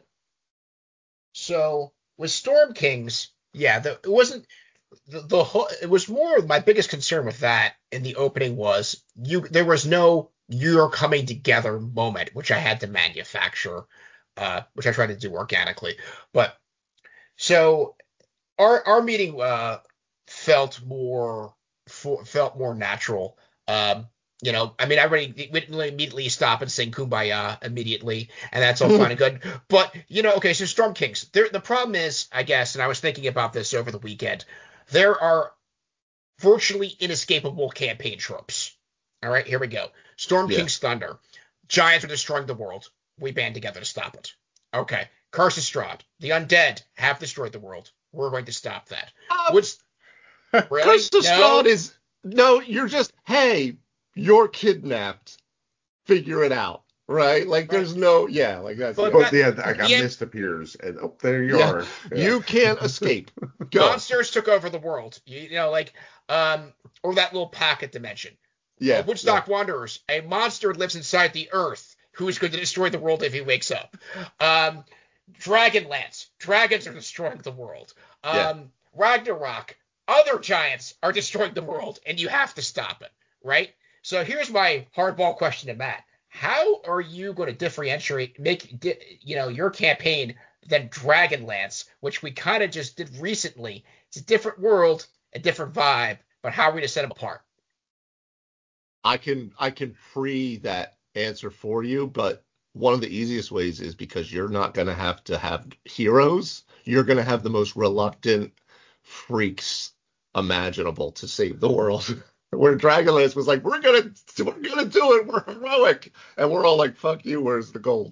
[SPEAKER 4] So with Storm Kings, yeah, the, it wasn't the, the ho- it was more my biggest concern with that in the opening was you there was no you're coming together moment, which I had to manufacture, uh, which I tried to do organically. But so our our meeting uh felt more for, felt more natural. Um, you know, I mean, I already we didn't really immediately stop and sing "Kumbaya" immediately, and that's all fine and good. But you know, okay, so Storm Kings. There, the problem is, I guess, and I was thinking about this over the weekend. There are virtually inescapable campaign tropes. All right, here we go. Storm
[SPEAKER 2] Yeah.
[SPEAKER 4] King's Thunder. Giants are destroying the world. We band together to stop it. Okay. Curse of Strahd. The undead have destroyed the world. We're going to stop that.
[SPEAKER 2] Um,
[SPEAKER 4] What's really?
[SPEAKER 2] Curse of
[SPEAKER 4] No.
[SPEAKER 2] Strahd is no, you're just hey, you're kidnapped. Figure it out, right? Like there's no, yeah, like that's
[SPEAKER 4] But
[SPEAKER 2] yeah.
[SPEAKER 3] But yeah,
[SPEAKER 4] that-
[SPEAKER 3] like a
[SPEAKER 4] yeah.
[SPEAKER 3] mist appears, and oh, there you
[SPEAKER 2] Yeah.
[SPEAKER 3] are. Yeah.
[SPEAKER 2] You can't escape. Go.
[SPEAKER 4] Monsters took over the world. You, you know, like um, or that little pocket dimension.
[SPEAKER 2] Yeah.
[SPEAKER 4] Uh, Woodstock Wanderers. A monster lives inside the earth who is going to destroy the world if he wakes up. Um, Dragonlance. Dragons are destroying the world. Um,
[SPEAKER 5] Yeah.
[SPEAKER 4] Ragnarok. Other giants are destroying the world, and you have to stop it, right? So here's my hardball question to Matt. How are you going to differentiate, make di- you know your campaign than Dragonlance, which we kind of just did recently? It's a different world, a different vibe, but how are we to set them apart?
[SPEAKER 2] I can I can free that answer for you, but one of the easiest ways is because you're not going to have to have heroes. You're going to have the most reluctant freaks imaginable to save the world. Where Dragonlance was like, we're gonna we're gonna do it. We're heroic, and we're all like, fuck you. Where's the gold?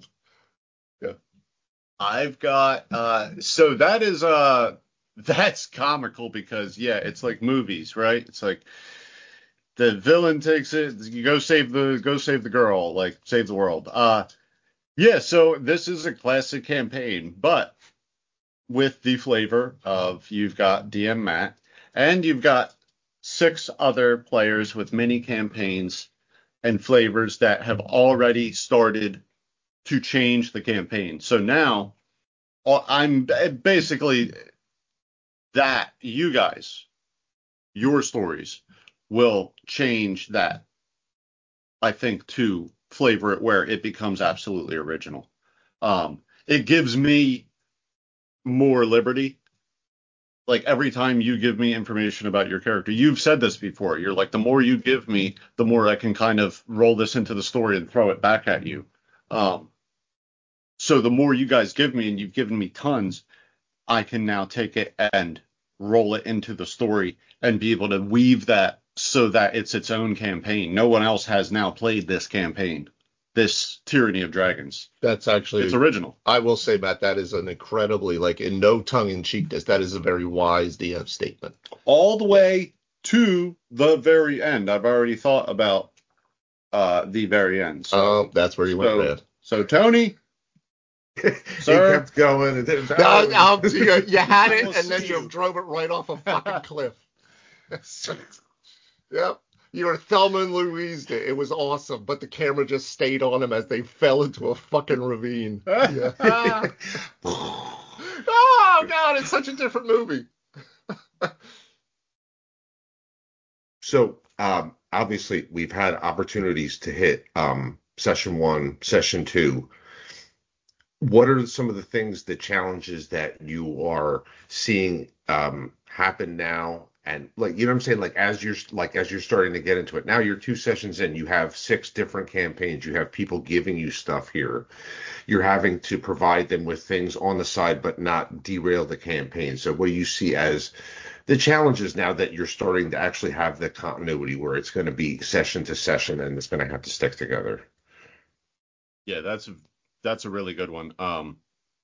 [SPEAKER 5] I've got uh so that is uh that's comical because yeah, it's like movies, right? It's like the villain takes it, you go save the go save the girl, like save the world. Uh yeah, so this is a classic campaign, but with the flavor of you've got D M Matt and you've got six other players with mini campaigns and flavors that have already started to change the campaign. So now uh, I'm basically that you guys, your stories will change that, I think, to flavor it where it becomes absolutely original. Um, it gives me more liberty. Like every time you give me information about your character, you've said this before. You're like, the more you give me, the more I can kind of roll this into the story and throw it back at you. Um, so the more you guys give me, and you've given me tons, I can now take it and roll it into the story and be able to weave that so that it's its own campaign. No one else has now played this campaign, this Tyranny of Dragons.
[SPEAKER 2] That's actually,
[SPEAKER 5] It's original.
[SPEAKER 2] I will say, Matt, that is an incredibly, like, in no tongue-in-cheekness, that is a very wise D M statement.
[SPEAKER 5] All the way to the very end. I've already thought about uh, the very end. So,
[SPEAKER 2] Oh, that's where you went,
[SPEAKER 5] so,
[SPEAKER 2] man.
[SPEAKER 5] so Tony,
[SPEAKER 3] He
[SPEAKER 5] sir,
[SPEAKER 3] kept going. And then,
[SPEAKER 2] No, no, you, you had it,
[SPEAKER 5] We'll
[SPEAKER 2] and then
[SPEAKER 5] see
[SPEAKER 2] you
[SPEAKER 5] you.
[SPEAKER 2] drove it right off a fucking cliff. Yep. You were Thelma and Louise. It was awesome, but the camera just stayed on him as they fell into a fucking ravine. Yeah. Oh, God, it's such a different movie.
[SPEAKER 3] So, um, obviously, we've had opportunities to hit um, session one, session two. What are some of the things, the challenges that you are seeing um, happen now? And like, you know what I'm saying? Like, as you're like as you're starting to get into it now, you're two sessions in. You have six different campaigns. You have people giving you stuff here. You're having to provide them with things on the side, but not derail the campaign. So, what do you see as the challenges now that you're starting to actually have the continuity where it's going to be session to session and it's going to have to stick together?
[SPEAKER 5] Yeah, that's a, that's a really good one. Um,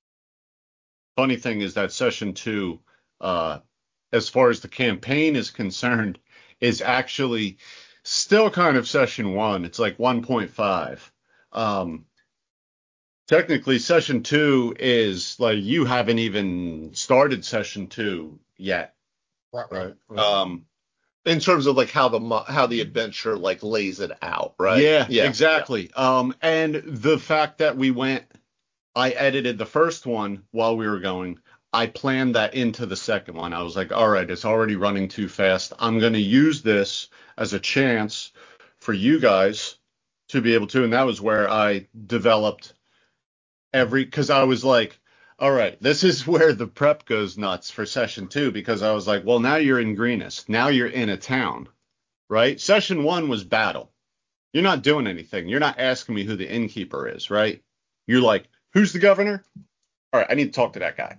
[SPEAKER 5] funny thing is that session two, uh, as far as the campaign is concerned, is actually still kind of session one. It's like one point five. Um, technically, session two is like you haven't even started session two yet.
[SPEAKER 4] Right, right.
[SPEAKER 2] Right.
[SPEAKER 5] Um,
[SPEAKER 2] In terms of like how the mo- how the adventure like lays it out, right?
[SPEAKER 5] Yeah,
[SPEAKER 2] Yeah.
[SPEAKER 5] exactly. Um, and the fact that we went, I edited the first one while we were going. I planned that into the second one. I was like, all right, it's already running too fast. I'm going to use this as a chance for you guys to be able to. And that was where I developed every, because I was like, all right, this is where the prep goes nuts for session two, because I was like, well, now you're in Greenest. Now you're in a town, right? Session one was battle. You're not doing anything. You're not asking me who the innkeeper is, right? You're like, who's the governor? All right, I need to talk to that guy.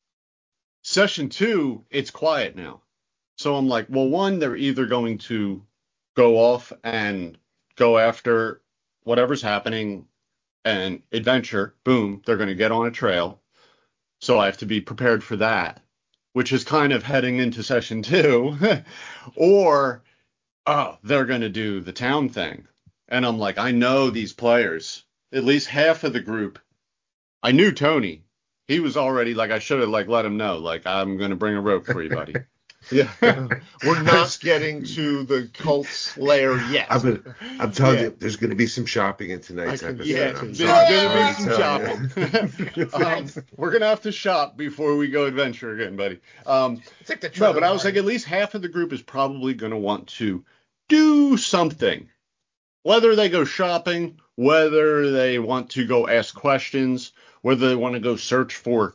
[SPEAKER 5] Session two, it's quiet now. So I'm like, well, one, they're either going to go off and go after whatever's happening and adventure. Boom, they're going to get on a trail. So I have to be prepared for that, which is kind of heading into session two. Or, oh, they're going to do the town thing. And I'm like, I know these players, at least half of the group. I knew Tony. He was already like, I should have like let him know, like, I'm going to bring a rope for you, buddy.
[SPEAKER 2] Yeah. We're not getting to the cult slayer yet.
[SPEAKER 3] I'm, gonna, I'm telling
[SPEAKER 5] Yeah.
[SPEAKER 3] you, there's going to be some shopping in tonight's
[SPEAKER 2] I can-
[SPEAKER 3] episode.
[SPEAKER 5] Yeah,
[SPEAKER 3] I'm
[SPEAKER 5] there's
[SPEAKER 3] sorry,
[SPEAKER 5] going to be
[SPEAKER 3] sorry
[SPEAKER 5] some
[SPEAKER 3] to tell
[SPEAKER 5] shopping. um, we're going to have to shop before we go adventure again, buddy. Um,
[SPEAKER 4] It's like the
[SPEAKER 5] no, but I was
[SPEAKER 4] Trevor
[SPEAKER 5] like, at least half of the group is probably going to want to do something. Whether they go shopping, whether they want to go ask questions, whether they want to go search for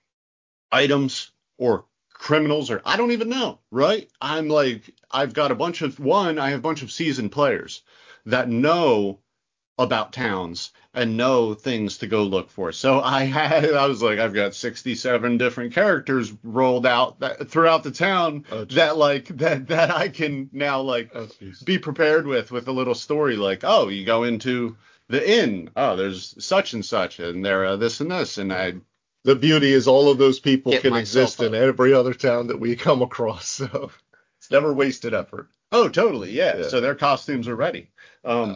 [SPEAKER 5] items or criminals, or I don't even know, right? I'm like, I've got a bunch of, one, I have a bunch of seasoned players that know about towns and know things to go look for. So I had, I was like, I've got sixty-seven different characters rolled out that, throughout the town
[SPEAKER 2] Oh, geez.
[SPEAKER 5] that like, that, that I can now like
[SPEAKER 2] Oh, jeez.
[SPEAKER 5] be prepared with, with a little story like, oh, you go into the inn. Oh, there's such and such, and there are this and this. And I,
[SPEAKER 2] The beauty is all of those people
[SPEAKER 5] Hit
[SPEAKER 2] can
[SPEAKER 5] myself
[SPEAKER 2] exist in
[SPEAKER 5] up.
[SPEAKER 2] every other town that we come across. So it's never wasted effort.
[SPEAKER 5] oh, totally. Yeah.
[SPEAKER 2] Yeah.
[SPEAKER 5] So their costumes are ready. Um,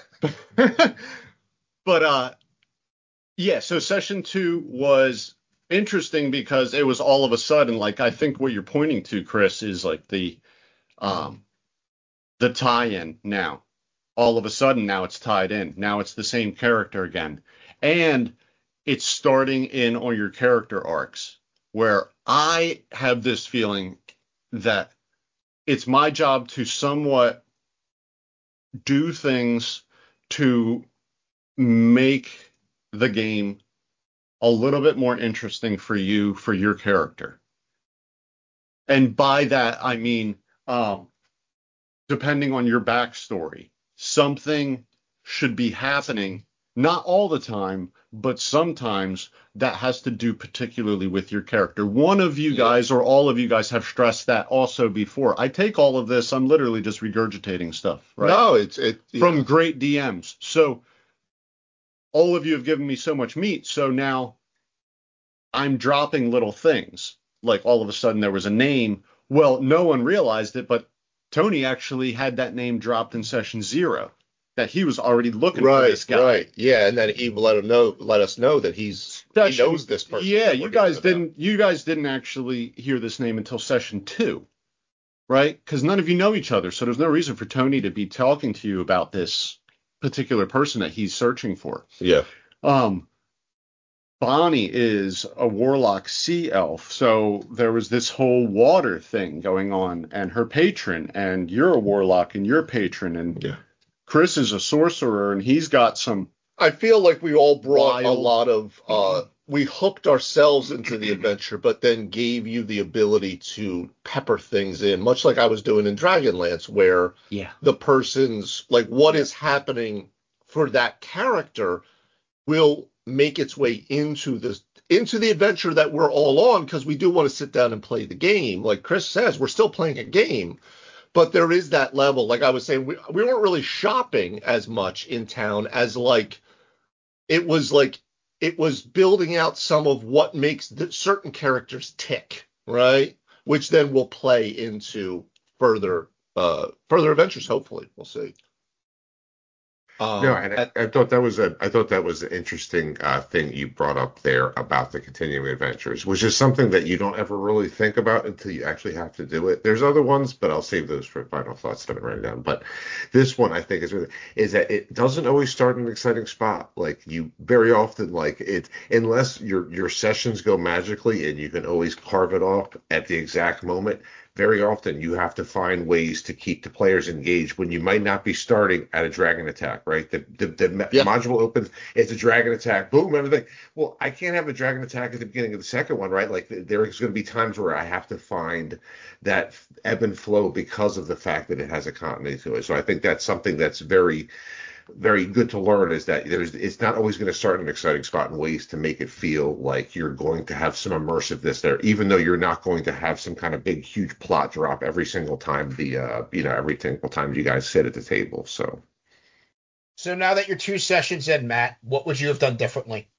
[SPEAKER 5] but, uh, yeah, so session two was interesting because it was all of a sudden, like, I think what you're pointing to, Chris, is like the, um, the tie-in now. All of a sudden now it's tied in. Now it's the same character again. And it's starting in on your character arcs, where I have this feeling that it's my job to somewhat do things to make the game a little bit more interesting for you, for your character. And by that, I mean, um, depending on your backstory, something should be happening, not all the time, but sometimes that has to do particularly with your character. One of you
[SPEAKER 2] Yeah.
[SPEAKER 5] guys or all of you guys have stressed that also before. I take all of this, I'm literally just regurgitating stuff, right?
[SPEAKER 2] No, it's it
[SPEAKER 5] From
[SPEAKER 2] yeah.
[SPEAKER 5] great D Ms. So all of you have given me so much meat. So now I'm dropping little things. Like all of a sudden there was a name. Well, no one realized it, but Tony actually had that name dropped in session zero, that he was already looking for
[SPEAKER 2] Right,
[SPEAKER 5] this guy.
[SPEAKER 2] right. Yeah, and then he let him know let us know that he's he
[SPEAKER 5] Session-
[SPEAKER 2] knows this person.
[SPEAKER 5] Yeah,
[SPEAKER 2] that
[SPEAKER 5] you
[SPEAKER 2] we're
[SPEAKER 5] guys
[SPEAKER 2] talking about.
[SPEAKER 5] didn't you guys didn't actually hear this name until session two, right? Because none of you know each other, so there's no reason for Tony to be talking to you about this particular person that he's searching for.
[SPEAKER 2] Yeah.
[SPEAKER 5] Um, Bonnie is a warlock sea elf, so there was this whole water thing going on, and her patron, and you're a warlock and your patron, and
[SPEAKER 2] Yeah.
[SPEAKER 5] Chris is a sorcerer, and he's got some.
[SPEAKER 2] I feel like we all brought a
[SPEAKER 5] Wild.
[SPEAKER 2] lot of uh we hooked ourselves into the adventure, but then gave you the ability to pepper things in, much like I was doing in Dragonlance, where
[SPEAKER 5] Yeah.
[SPEAKER 2] the person's like what is happening for that character will make its way into this into the adventure that we're all on, because we do want to sit down and play the game. Like Chris says, we're still playing a game, but there is that level. Like I was saying, we, we weren't really shopping as much in town as like it was like it was building out some of what makes the certain characters tick, right? Which then will play into further uh further adventures. Hopefully, we'll see. Um,
[SPEAKER 3] No, and I, I thought that was a I thought that was an interesting uh, thing you brought up there about the continuing adventures, which is something that you don't ever really think about until you actually have to do it. There's other ones, but I'll save those for final thoughts that I'm writing down. But this one I think is really is that it doesn't always start in an exciting spot. Like you very often like it unless your your sessions go magically and you can always carve it off at the exact moment. Very often you have to find ways to keep the players engaged when you might not be starting at a dragon attack, right? The the, the
[SPEAKER 2] Yeah.
[SPEAKER 3] module opens, it's a dragon attack, boom, everything. Well, I can't have a dragon attack at the beginning of the second one, right? Like there's going to be times where I have to find that ebb and flow because of the fact that it has a continuity to it. So I think that's something that's very very good to learn, is that there's it's not always going to start in an exciting spot in ways to make it feel like you're going to have some immersiveness there, even though you're not going to have some kind of big huge plot drop every single time the uh you know every single time you guys sit at the table. So
[SPEAKER 4] So now that you're two sessions in, Matt, what would you have done differently?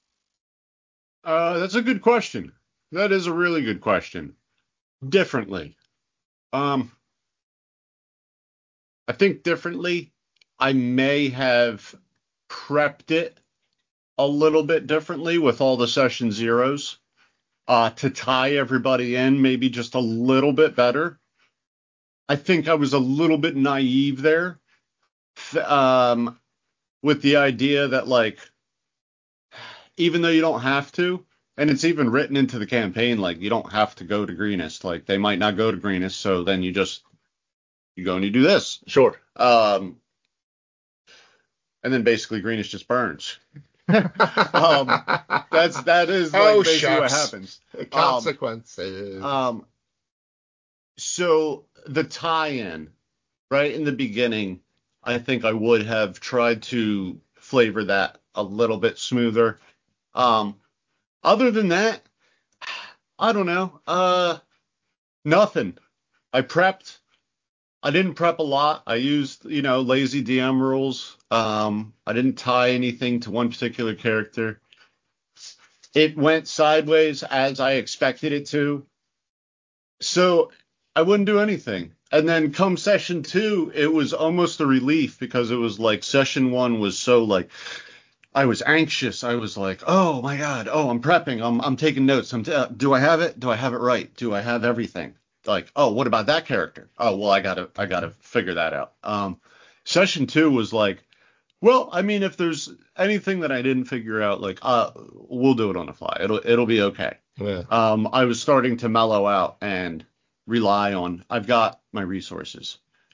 [SPEAKER 5] Uh, that's a good question. That is a really good question. Differently. Um, I think differently, I may have prepped it a little bit differently with all the session zeros, uh, to tie everybody in maybe just a little bit better. I think I was a little bit naive there, th- um, with the idea that like, even though you don't have to, and it's even written into the campaign, like you don't have to go to Greenest. Like they might not go to Greenest, so then you just you go and you do this.
[SPEAKER 2] sure.
[SPEAKER 5] Um, and then basically Greenest just burns. Um, That's that is like
[SPEAKER 4] Oh,
[SPEAKER 5] basically what
[SPEAKER 4] shucks.
[SPEAKER 5] happens.
[SPEAKER 2] Consequences.
[SPEAKER 5] Um, so the tie-in, right in the beginning, I think I would have tried to flavor that a little bit smoother. Um, other than that, I don't know. Uh, nothing. I prepped. I didn't prep a lot. I used, you know, lazy D M rules. Um, I didn't tie anything to one particular character. It went sideways as I expected it to. So I wouldn't do anything. And then come session two, it was almost a relief, because it was like session one was so like, I was anxious. I was like, oh my God. Oh, I'm prepping. I'm I'm taking notes. I'm t- uh, do I have it? Do I have it right? Do I have everything? Like, oh, what about that character? Oh, well, I gotta I gotta figure that out. Um, session two was like, Well, I mean, if there's anything that I didn't figure out, like, uh, we'll do it on the fly. It'll it'll be okay.
[SPEAKER 2] Yeah.
[SPEAKER 5] Um, I was starting to mellow out and rely on. I've got my resources.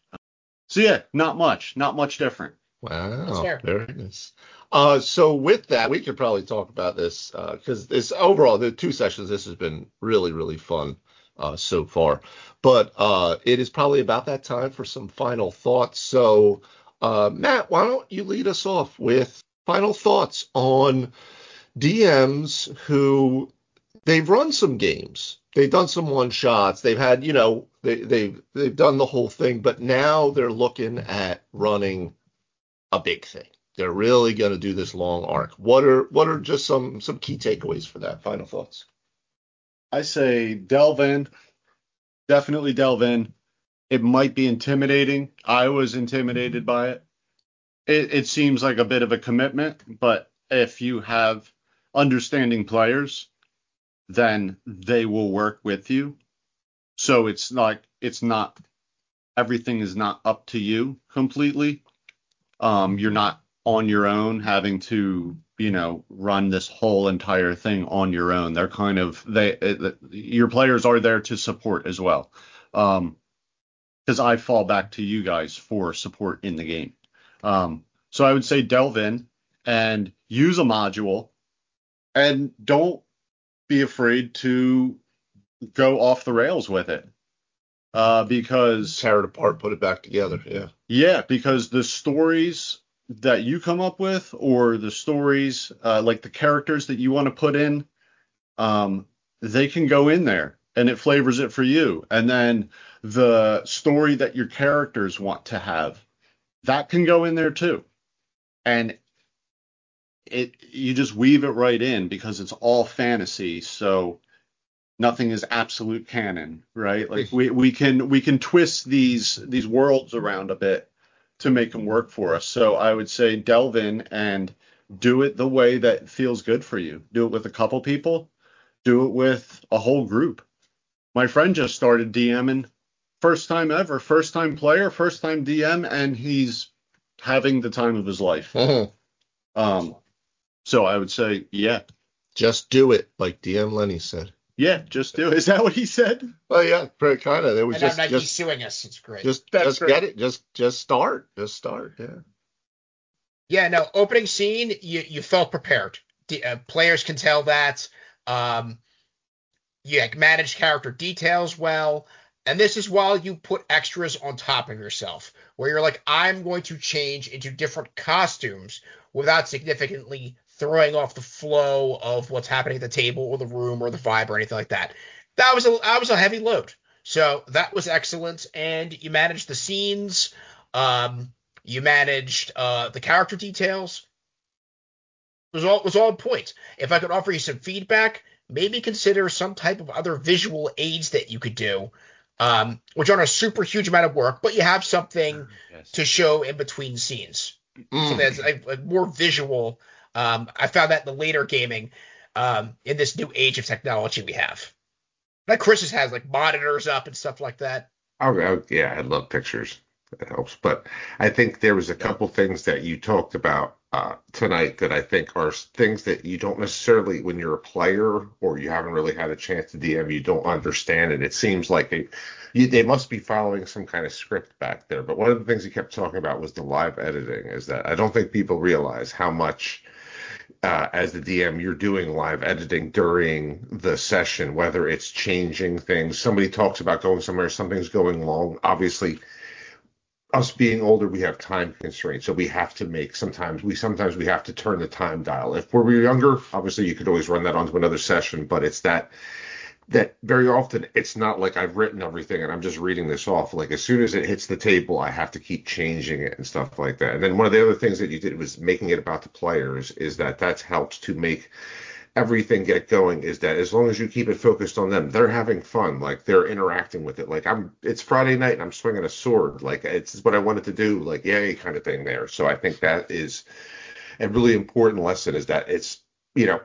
[SPEAKER 5] So yeah, not much, not much different.
[SPEAKER 4] That's
[SPEAKER 2] Wow,
[SPEAKER 4] fair.
[SPEAKER 2] very nice. Uh, so with that, we could probably talk about this because this overall, the two sessions, this has been really, really fun uh, so far. But uh, it is probably about that time for some final thoughts. So, uh, Matt, why don't you lead us off with final thoughts on D Ms who they've run some games. They've done some one shots. They've had, you know, they, they've they've done the whole thing, but now they're looking at running a big thing. They're really going to do this long arc. What are what are just some some key takeaways for that? Final thoughts.
[SPEAKER 5] I say delve in, definitely delve in. It might be intimidating. I was intimidated by it. It, it seems like a bit of a commitment, but if you have understanding players, then they will work with you. So it's like it's not everything is not up to you completely. Um, you're not on your own having to, you know, run this whole entire thing on your own. They're kind of they it, your players are there to support as well. Um, because I fall back to you guys for support in the game. Um, so I would say delve in and use a module and don't be afraid to go off the rails with it. Uh, because
[SPEAKER 2] Tear it apart, put it back together. Yeah.
[SPEAKER 5] yeah, because the stories that you come up with or the stories uh, like the characters that you want to put in, um, they can go in there and it flavors it for you. And then the story that your characters want to have, that can go in there too. And it you just weave it right in because it's all fantasy. So nothing is absolute canon, right? Like we, we can we can twist these these worlds around a bit to make them work for us. So I would say delve in and do it the way that feels good for you. Do it with a couple people. Do it with a whole group. My friend just started DMing, first time ever, first time player, first time D M, and he's having the time of his life.
[SPEAKER 2] Mhm.
[SPEAKER 5] Um, so I would say, yeah,
[SPEAKER 2] Just do it, like D M Lenny said.
[SPEAKER 5] yeah, just do it. Is that what he said?
[SPEAKER 2] Well, yeah, very kind of. It was
[SPEAKER 4] And I'm
[SPEAKER 2] just
[SPEAKER 4] not
[SPEAKER 2] just
[SPEAKER 4] suing us. It's great.
[SPEAKER 2] just
[SPEAKER 5] That's
[SPEAKER 2] just
[SPEAKER 5] great.
[SPEAKER 2] get it. Just just start. Just start. Yeah.
[SPEAKER 4] Yeah, no, opening scene, you, you felt prepared. The, uh, players can tell that. Um, you like, manage character details well. And this is while you put extras on top of yourself, where you're like, I'm going to change into different costumes without significantly throwing off the flow of what's happening at the table or the room or the vibe or anything like that. That was a that was a heavy load. So that was excellent. And you managed the scenes. Um, you managed uh, the character details. It was all it was all on point. If I could offer you some feedback, maybe consider some type of other visual aids that you could do, um, which aren't a super huge amount of work, but you have something
[SPEAKER 5] Yes.
[SPEAKER 4] to show in between scenes. So
[SPEAKER 2] Mm.
[SPEAKER 4] that's a, a more visual. Um, I found that in the later gaming, um, in this new age of technology we have. Like Chris's has like monitors up and stuff like that.
[SPEAKER 3] Oh, oh, yeah, I love pictures. That helps. But I think there was a couple things that you talked about uh, tonight that I think are s- things that you don't necessarily, when you're a player or you haven't really had a chance to D M, you don't understand it. It seems like they, you, they must be following some kind of script back there. But one of the things he kept talking about was the live editing, is that I don't think people realize how much uh, as the D M, you're doing live editing during the session, whether it's changing things. Somebody talks about going somewhere, something's going wrong. Obviously, us being older, we have time constraints, so we have to make sometimes we sometimes we have to turn the time dial. If we're younger, obviously you could always run that onto another session, but it's that that very often it's not like I've written everything and I'm just reading this off. Like as soon as it hits the table, I have to keep changing it and stuff like that. And then one of the other things that you did was making it about the players, is that that helps to make everything get going, is that as long as you keep it focused on them, they're having fun, like they're interacting with it. Like I'm, it's Friday night and I'm swinging a sword, like it's what I wanted to do, like yay kind of thing there. So I think that is a really important lesson, is that it's, you know,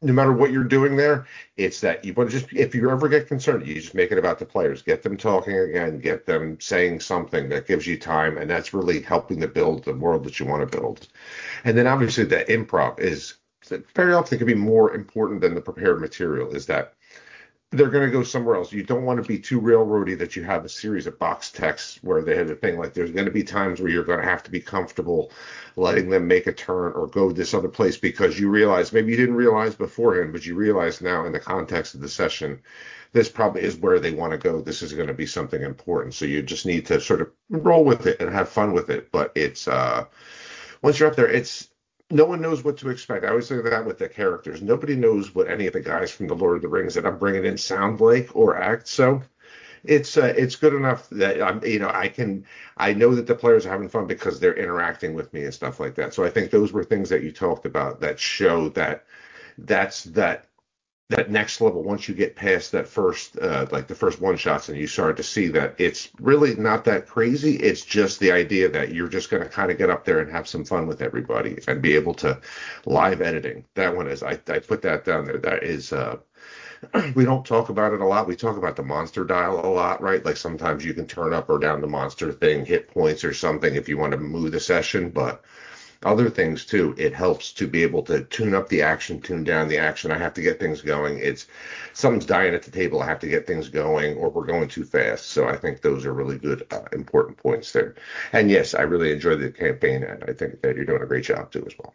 [SPEAKER 3] no matter what you're doing there, it's that you want to just, if you ever get concerned, you just make it about the players. Get them talking again, get them saying something that gives you time, and that's really helping to build the world that you want to build. And then obviously the improv is very often can be more important than the prepared material, is that they're going to go somewhere else. You don't want to be too railroady that you have a series of box texts where they have a thing. Like there's going to be times where you're going to have to be comfortable letting them make a turn or go this other place because you realize, maybe you didn't realize beforehand, but you realize now in the context of the session, this probably is where they want to go. This is going to be something important. So you just need to sort of roll with it and have fun with it. But it's, uh, once you're up there, it's, no one knows what to expect. I always say that with the characters. Nobody knows what any of the guys from the Lord of the Rings that I'm bringing in sound like or act. So it's uh, it's good enough that I'm, you know, I can, I know that the players are having fun because they're interacting with me and stuff like that. So I think those were things that you talked about that show that that's that that next level. Once you get past that first, uh, like the first one shots, and you start to see that it's really not that crazy. It's just the idea that you're just going to kind of get up there and have some fun with everybody and be able to live editing. That one is, I, I put that down there. That is, uh, we don't talk about it a lot. We talk about the monster dial a lot, right? Like sometimes you can turn up or down the monster thing, hit points or something if you want to move the session, but other things too, it helps to be able to tune up the action, tune down the action. I have to get things going. It's someone's dying at the table. I have to get things going, or we're going too fast. So I think those are really good, uh, important points there. And yes, I really enjoyed the campaign, and I think that you're doing a great job too as well.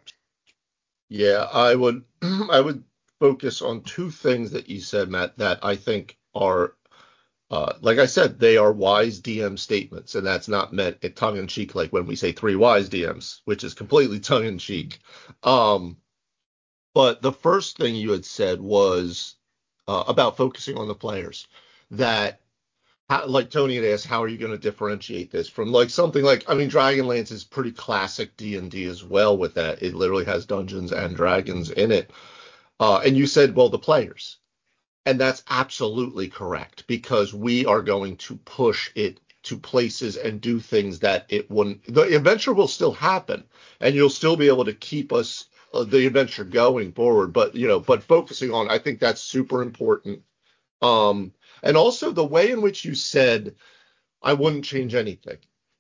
[SPEAKER 2] Yeah, I would I would focus on two things that you said, Matt, that I think are Uh, like I said, they are wise D M statements, and that's not meant at tongue in cheek, like when we say three wise D Ms, which is completely tongue in cheek. Um, but the first thing you had said was uh, about focusing on the players. That, how, like Tony had asked, how are you going to differentiate this from like something like, I mean, Dragonlance is pretty classic D and D as well with that. It literally has Dungeons and Dragons in it. Uh, and you said, well, the players. And that's absolutely correct, because we are going to push it to places and do things that it wouldn't. The adventure will still happen, and you'll still be able to keep us uh, the adventure going forward. But you know, but focusing on, I think that's super important. Um, and also the way in which you said, I wouldn't change anything,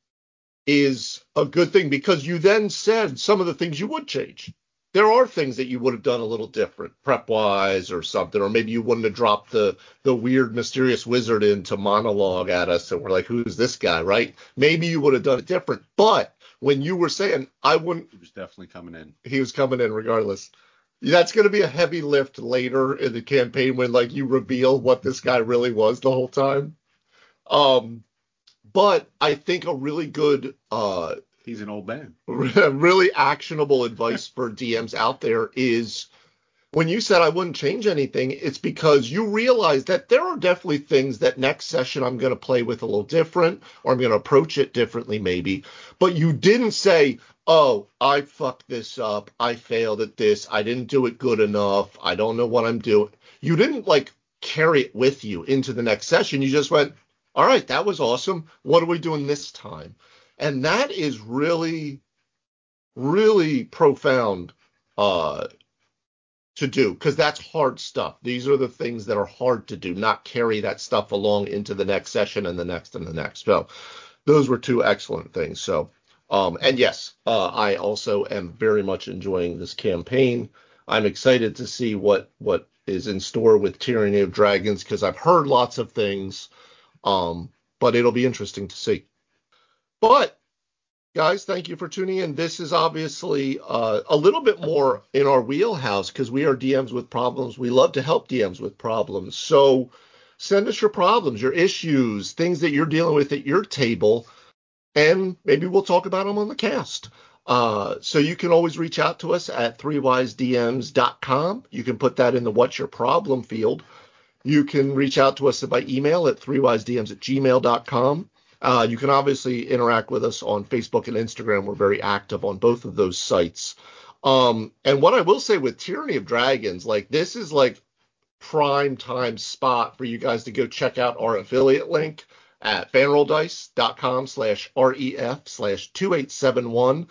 [SPEAKER 2] is a good thing, because you then said some of the things you would change. There are things that you would have done a little different, prep wise or something, or maybe you wouldn't have dropped the the weird mysterious wizard into monologue at us, and we're like, who's this guy, right? Maybe you would have done it different. But when you were saying, I wouldn't,
[SPEAKER 5] He was definitely coming in.
[SPEAKER 2] he was coming in regardless. That's going to be a heavy lift later in the campaign when like you reveal what this guy really was the whole time. Um, but I think a really good uh
[SPEAKER 5] He's an old man.
[SPEAKER 2] really actionable advice for D Ms out there is, when you said I wouldn't change anything, it's because you realize that there are definitely things that next session I'm going to play with a little different, or I'm going to approach it differently maybe. But you didn't say, oh, I fucked this up. I failed at this. I didn't do it good enough. I don't know what I'm doing. You didn't like carry it with you into the next session. You just went, all right, that was awesome. What are we doing this time? And that is really, really profound uh, to do, because that's hard stuff. These are the things that are hard to do, not carry that stuff along into the next session and the next and the next. So those were two excellent things. So, um, and yes, uh, I also am very much enjoying this campaign. I'm excited to see what, what is in store with Tyranny of Dragons, because I've heard lots of things, um, but it'll be interesting to see. But guys, thank you for tuning in. This is obviously uh, a little bit more in our wheelhouse, because we are D Ms with problems. We love to help D Ms with problems. So send us your problems, your issues, things that you're dealing with at your table, and maybe we'll talk about them on the cast. Uh, so you can always reach out to us at three wise D Ms dot com. You can put that in the What's Your Problem field. You can reach out to us by email at three wise D Ms at gmail dot com. Uh, you can obviously interact with us on Facebook and Instagram. We're very active on both of those sites. Um, and what I will say with Tyranny of Dragons, like this is like prime time spot for you guys to go check out our affiliate link at banrolldice dot com slash ref slash two eight seven one.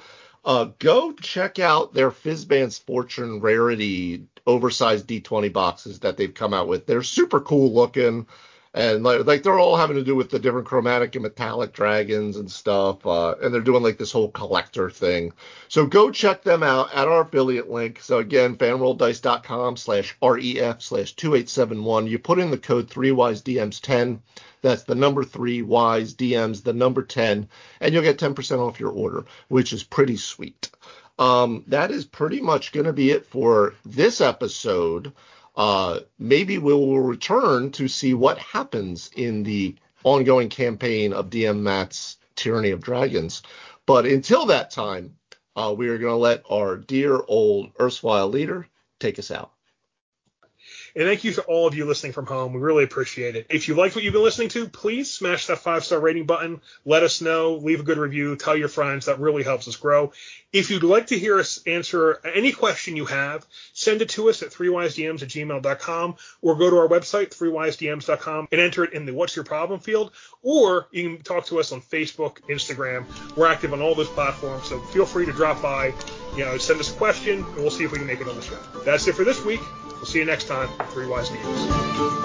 [SPEAKER 2] Uh, go check out their Fizzban's Fortune Rarity oversized D twenty boxes that they've come out with. They're super cool looking, and like, like they're all having to do with the different chromatic and metallic dragons and stuff. Uh, and they're doing like this whole collector thing. So go check them out at our affiliate link. So again, fanrolldice.com slash ref slash two eight seven one. You put in the code three wise D Ms ten. That's the number three wise D Ms, the number ten, and you'll get ten percent off your order, which is pretty sweet. Um, that is pretty much going to be it for this episode. Uh, maybe we will return to see what happens in the ongoing campaign of D M Matt's Tyranny of Dragons. But until that time, uh, we are going to let our dear old erstwhile leader take us out.
[SPEAKER 1] And thank you to all of you listening from home. We really appreciate it. If you like what you've been listening to, please smash that five-star rating button. Let us know. Leave a good review. Tell your friends. That really helps us grow. If you'd like to hear us answer any question you have, send it to us at three wise D Ms at gmail dot com, or go to our website, three wise D Ms dot com, and enter it in the What's Your Problem field. Or you can talk to us on Facebook, Instagram. We're active on all those platforms, so feel free to drop by, you know, send us a question, and we'll see if we can make it on the show. That's it for this week. We'll see you next time. Three Wise D Ms.